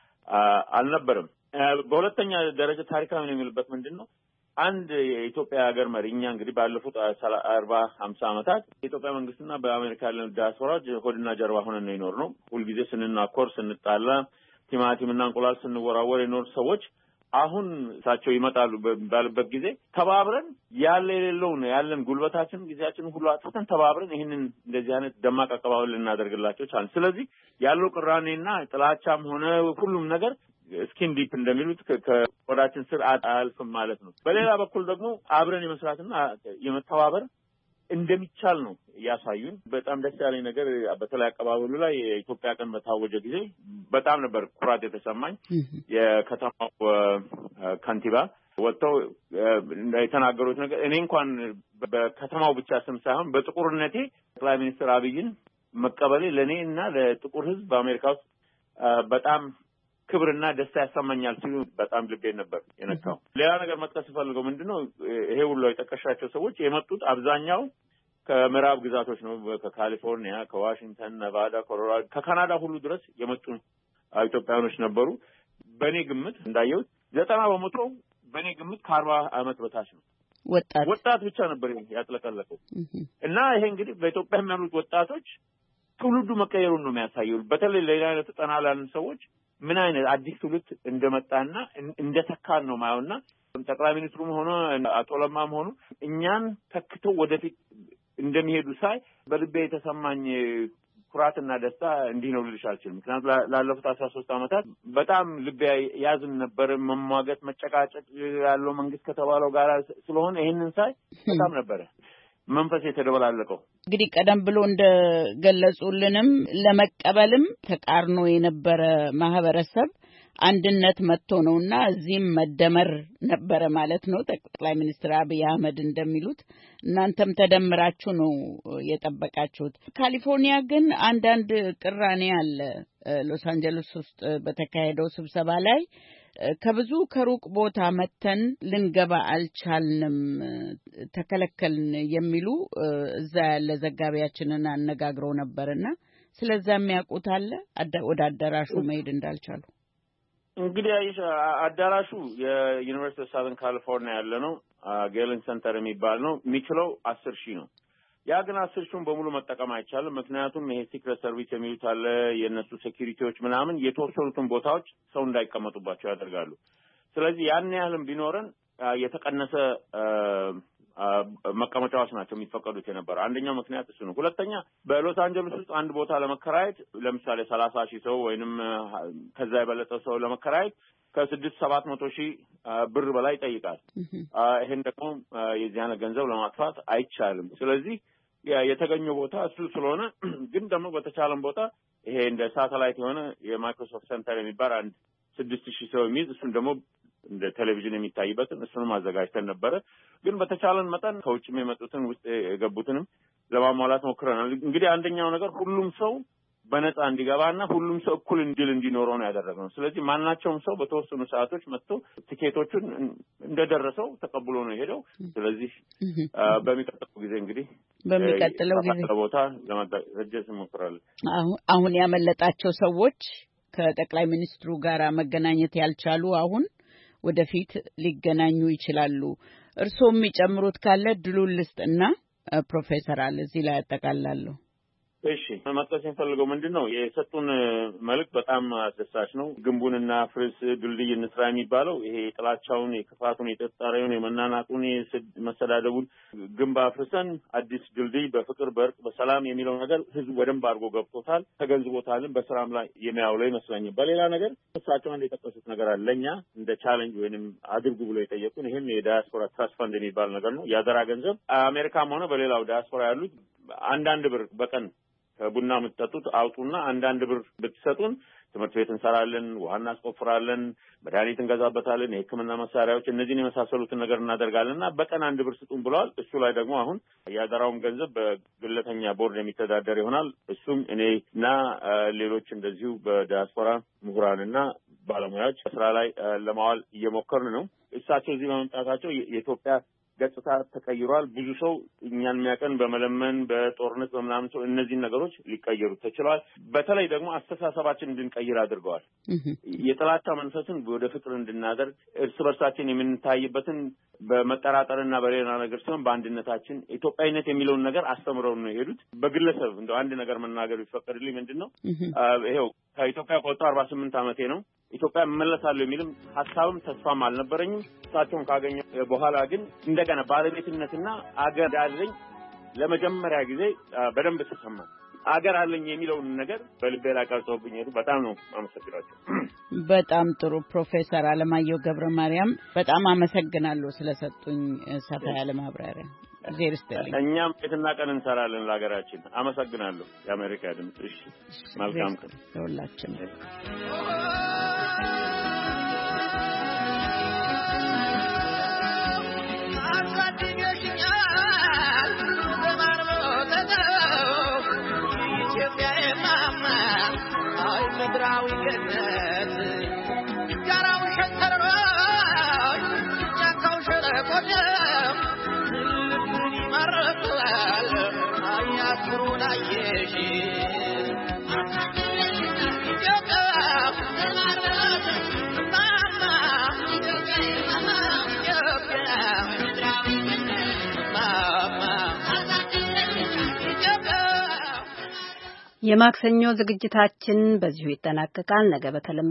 አልነበረም። በሁለተኛ ደረጃ ታሪካዊ ነው የሚልበት ምንድነው አንድ የኢትዮጵያ ሀገር መሪ እኛ እንግዲህ ባለፉት አርባ ሀምሳ ዓመታት የኢትዮጵያ መንግስትና በአሜሪካ ያለው ዲያስፖራ ሆድና ጀርባ ሆነን ነው የኖርነው። ሁልጊዜ ስንናኮር ስንጣላ ቲማቲምና እንቁላል ስንወራወር የኖር ሰዎች አሁን እሳቸው ይመጣሉ ባልበት ጊዜ ተባብረን ያለ የሌለው ነው ያለን ጉልበታችን ጊዜያችን ሁሉ አጥተን ተባብረን ይሄንን እንደዚህ አይነት ደማቅ አቀባበል ልናደርግላቸው ቻልን። ስለዚህ ያለው ቅራኔና ጥላቻም ሆነ ሁሉም ነገር ስኪን ዲፕ እንደሚሉት ከቆዳችን ስር አልፍም ማለት ነው። በሌላ በኩል ደግሞ አብረን የመስራትና የመተባበር እንደሚቻል ነው ያሳዩን። በጣም ደስ ያለኝ ነገር በተለይ አቀባበሉ ላይ የኢትዮጵያ ቀን በታወጀ ጊዜ በጣም ነበር ኩራት የተሰማኝ። የከተማው ከንቲባ ወጥተው የተናገሩት ነገር እኔ እንኳን በከተማው ብቻ ስም ሳይሆን በጥቁርነቴ ጠቅላይ ሚኒስትር አብይን መቀበሌ ለኔ እና ለጥቁር ሕዝብ በአሜሪካ ውስጥ በጣም ክብርና ደስታ ያሰማኛል ሲሉ በጣም ልቤን ነበር የነካው። ሌላ ነገር መጥቀስ ፈልገው ምንድነው ይሄ ሁሉ የጠቀሻቸው ሰዎች የመጡት አብዛኛው ከምዕራብ ግዛቶች ነው ከካሊፎርኒያ ከዋሽንግተን ነቫዳ ኮሎራዶ ከካናዳ ሁሉ ድረስ የመጡ ኢትዮጵያኖች ነበሩ በኔ ግምት እንዳየሁት ዘጠና በመቶ በኔ ግምት ከአርባ ዓመት በታች ነው ወጣት ወጣት ብቻ ነበር ያጥለቀለቀው እና ይሄ እንግዲህ በኢትዮጵያ የሚያሉት ወጣቶች ትውልዱ መቀየሩን ነው የሚያሳየው በተለይ ሌላ አይነት ተጠናላልን ሰዎች ምን አይነት አዲስ ትውልድ እንደመጣና እንደተካን ነው ማየውና ጠቅላይ ሚኒስትሩም ሆነ አቶ ለማም ሆኑ እኛን ተክተው ወደፊት እንደሚሄዱ ሳይ በልቤ የተሰማኝ ኩራትና ደስታ እንዲህ ነው ልልሽ አልችልም ምክንያቱም ላለፉት አስራ ሶስት ዓመታት በጣም ልቤ ያዝን ነበር መሟገት መጨቃጨቅ ያለው መንግስት ከተባለው ጋር ስለሆነ ይሄንን ሳይ በጣም ነበር መንፈስ የተደበላለቀው እንግዲህ ቀደም ብሎ እንደገለጹልንም ለመቀበልም ተቃርኖ የነበረ ማህበረሰብ አንድነት መጥቶ ነውና እዚህም መደመር ነበረ ማለት ነው ጠቅላይ ሚኒስትር አብይ አህመድ እንደሚሉት እናንተም ተደምራችሁ ነው የጠበቃችሁት ካሊፎርኒያ ግን አንዳንድ ቅራኔ አለ ሎስ አንጀለስ ውስጥ በተካሄደው ስብሰባ ላይ ከብዙ ከሩቅ ቦታ መተን ልንገባ አልቻልንም ተከለከልን የሚሉ እዛ ያለ ዘጋቢያችንን አነጋግረው ነበርና ስለዛ የሚያውቁት አለ ወደ አዳራሹ መሄድ እንዳልቻሉ እንግዲህ አይሽ አዳራሹ የዩኒቨርሲቲ ኦፍ ሳዘርን ካሊፎርኒያ ያለ ነው ጌለን ሴንተር የሚባል ነው የሚችለው አስር ሺህ ነው ያ ግን አስር ሺውን በሙሉ መጠቀም አይቻልም ምክንያቱም ይሄ ሲክሬት ሰርቪስ የሚሉት አለ የነሱ ሴኩሪቲዎች ምናምን የተወሰኑትን ቦታዎች ሰው እንዳይቀመጡባቸው ያደርጋሉ ስለዚህ ያን ያህልም ቢኖረን የተቀነሰ መቀመጫዎች ናቸው የሚፈቀዱት የነበረ አንደኛው ምክንያት እሱ ነው ሁለተኛ በሎስ አንጀለስ ውስጥ አንድ ቦታ ለመከራየት ለምሳሌ ሰላሳ ሺህ ሰው ወይንም ከዛ የበለጠ ሰው ለመከራየት ከስድስት ሰባት መቶ ሺህ ብር በላይ ይጠይቃል ይሄን ደግሞ የዚያን ገንዘብ ለማጥፋት አይቻልም ስለዚህ የተገኘው ቦታ እሱ ስለሆነ ግን ደግሞ በተቻለም ቦታ ይሄ እንደ ሳተላይት የሆነ የማይክሮሶፍት ሴንተር የሚባል አንድ ስድስት ሺህ ሰው የሚይዝ እሱን ደግሞ እንደ ቴሌቪዥን የሚታይበትን እሱንም አዘጋጅተን ነበር ግን በተቻለን መጠን ከውጭም የመጡትን ውስጥ የገቡትንም ለማሟላት ሞክረናል እንግዲህ አንደኛው ነገር ሁሉም ሰው በነፃ እንዲገባና ሁሉም ሰው እኩል እንዲል እንዲኖረው ነው ያደረግነው ስለዚህ ማናቸውም ሰው በተወሰኑ ሰዓቶች መጥቶ ቲኬቶቹን እንደደረሰው ተቀብሎ ነው የሄደው ስለዚህ በሚቀጥለው ጊዜ እንግዲህ በሚቀጥለው ጊዜ ቦታ ለማድረግ እንሞክራለን አሁን ያመለጣቸው ሰዎች ከጠቅላይ ሚኒስትሩ ጋር መገናኘት ያልቻሉ አሁን ወደፊት ሊገናኙ ይችላሉ እርስዎ የሚጨምሩት ካለ ድሉን ልስጥና ፕሮፌሰር አለ እዚህ ላይ ያጠቃልላለሁ እሺ መጥቀስ የምፈልገው ምንድነው የሰጡን መልእክት በጣም አስደሳች ነው ግንቡንና ፍርስ ድልድይ እንስራ የሚባለው ይሄ ጥላቻውን የክፋቱን የጥርጣሬውን የመናናቁን መሰዳደቡን ግንብ አፍርሰን አዲስ ድልድይ በፍቅር በእርቅ በሰላም የሚለው ነገር ህዝብ በደንብ አድርጎ ገብቶታል ተገንዝቦታልም በስራም ላይ የሚያውለው ይመስለኛል በሌላ ነገር እሳቸው አንድ የጠቀሱት ነገር አለ ለኛ እንደ ቻሌንጅ ወይንም አድርጉ ብሎ የጠየቁን ይሄን የዳያስፖራ ትራስት ፈንድ የሚባል ነገር ነው ያደራ ገንዘብ አሜሪካም ሆነ በሌላው ዳያስፖራ ያሉት አንዳንድ ብር በቀን ከቡና የምትጠጡት አውጡና አንዳንድ ብር ብትሰጡን ትምህርት ቤት እንሰራለን ውሃ እናስቆፍራለን መድኃኒት እንገዛበታለን የሕክምና መሳሪያዎች እነዚህን የመሳሰሉትን ነገር እናደርጋለንና በቀን አንድ ብር ስጡን ብለዋል እሱ ላይ ደግሞ አሁን ያደራውን ገንዘብ በግለተኛ ቦርድ የሚተዳደር ይሆናል እሱም እኔና ሌሎች እንደዚሁ በዲያስፖራ ምሁራንና ባለሙያዎች ስራ ላይ ለማዋል እየሞከርን ነው እሳቸው እዚህ በመምጣታቸው የኢትዮጵያ ገጽታ ተቀይሯል ብዙ ሰው እኛን የሚያቀን በመለመን በጦርነት በመናምን ሰው እነዚህ ነገሮች ሊቀየሩ ተችሏል በተለይ ደግሞ አስተሳሰባችን እንድንቀይር አድርገዋል የጥላቻ መንፈስን ወደ ፍቅር እንድናደርግ እርስ በርሳችን የምንታይበትን በመጠራጠርና በሌላ ነገር ሲሆን በአንድነታችን ኢትዮጵያዊነት የሚለውን ነገር አስተምረው ነው የሄዱት በግለሰብ እንደው አንድ ነገር መናገር ቢፈቀድልኝ ምንድነው ይሄው ከኢትዮጵያ ከወጣሁ አርባ ስምንት ዓመቴ ነው ኢትዮጵያ መመለሳለሁ የሚልም ሐሳብም ተስፋም አልነበረኝም እሳቸውን ካገኘሁ በኋላ ግን እንደገና ባለቤትነትና አገር አለኝ ለመጀመሪያ ጊዜ በደንብ ተሰማኝ አገር አለኝ የሚለውን ነገር በልቤ ላይ ቀርጾብኝ ሄዱ በጣም ነው አመሰግናለሁ በጣም ጥሩ ፕሮፌሰር አለማየሁ ገብረ ማርያም በጣም አመሰግናለሁ ስለሰጡኝ ሰፋ ያለ ማብራሪያ እግዚአብሔር ይስጥልኝ እኛም የትና ቀን እንሰራለን ለሀገራችን አመሰግናለሁ የአሜሪካ ድምጽ እሺ መልካም ቀን ለሁላችን ምድራዊ ገነት ጋራው ሸንተረሮች ጫካው ሸለቆ ልብን ይማርካል ኩሩን አየሽ የማክሰኞ ዝግጅታችን በዚሁ ይጠናቀቃል። ነገ በተለመደ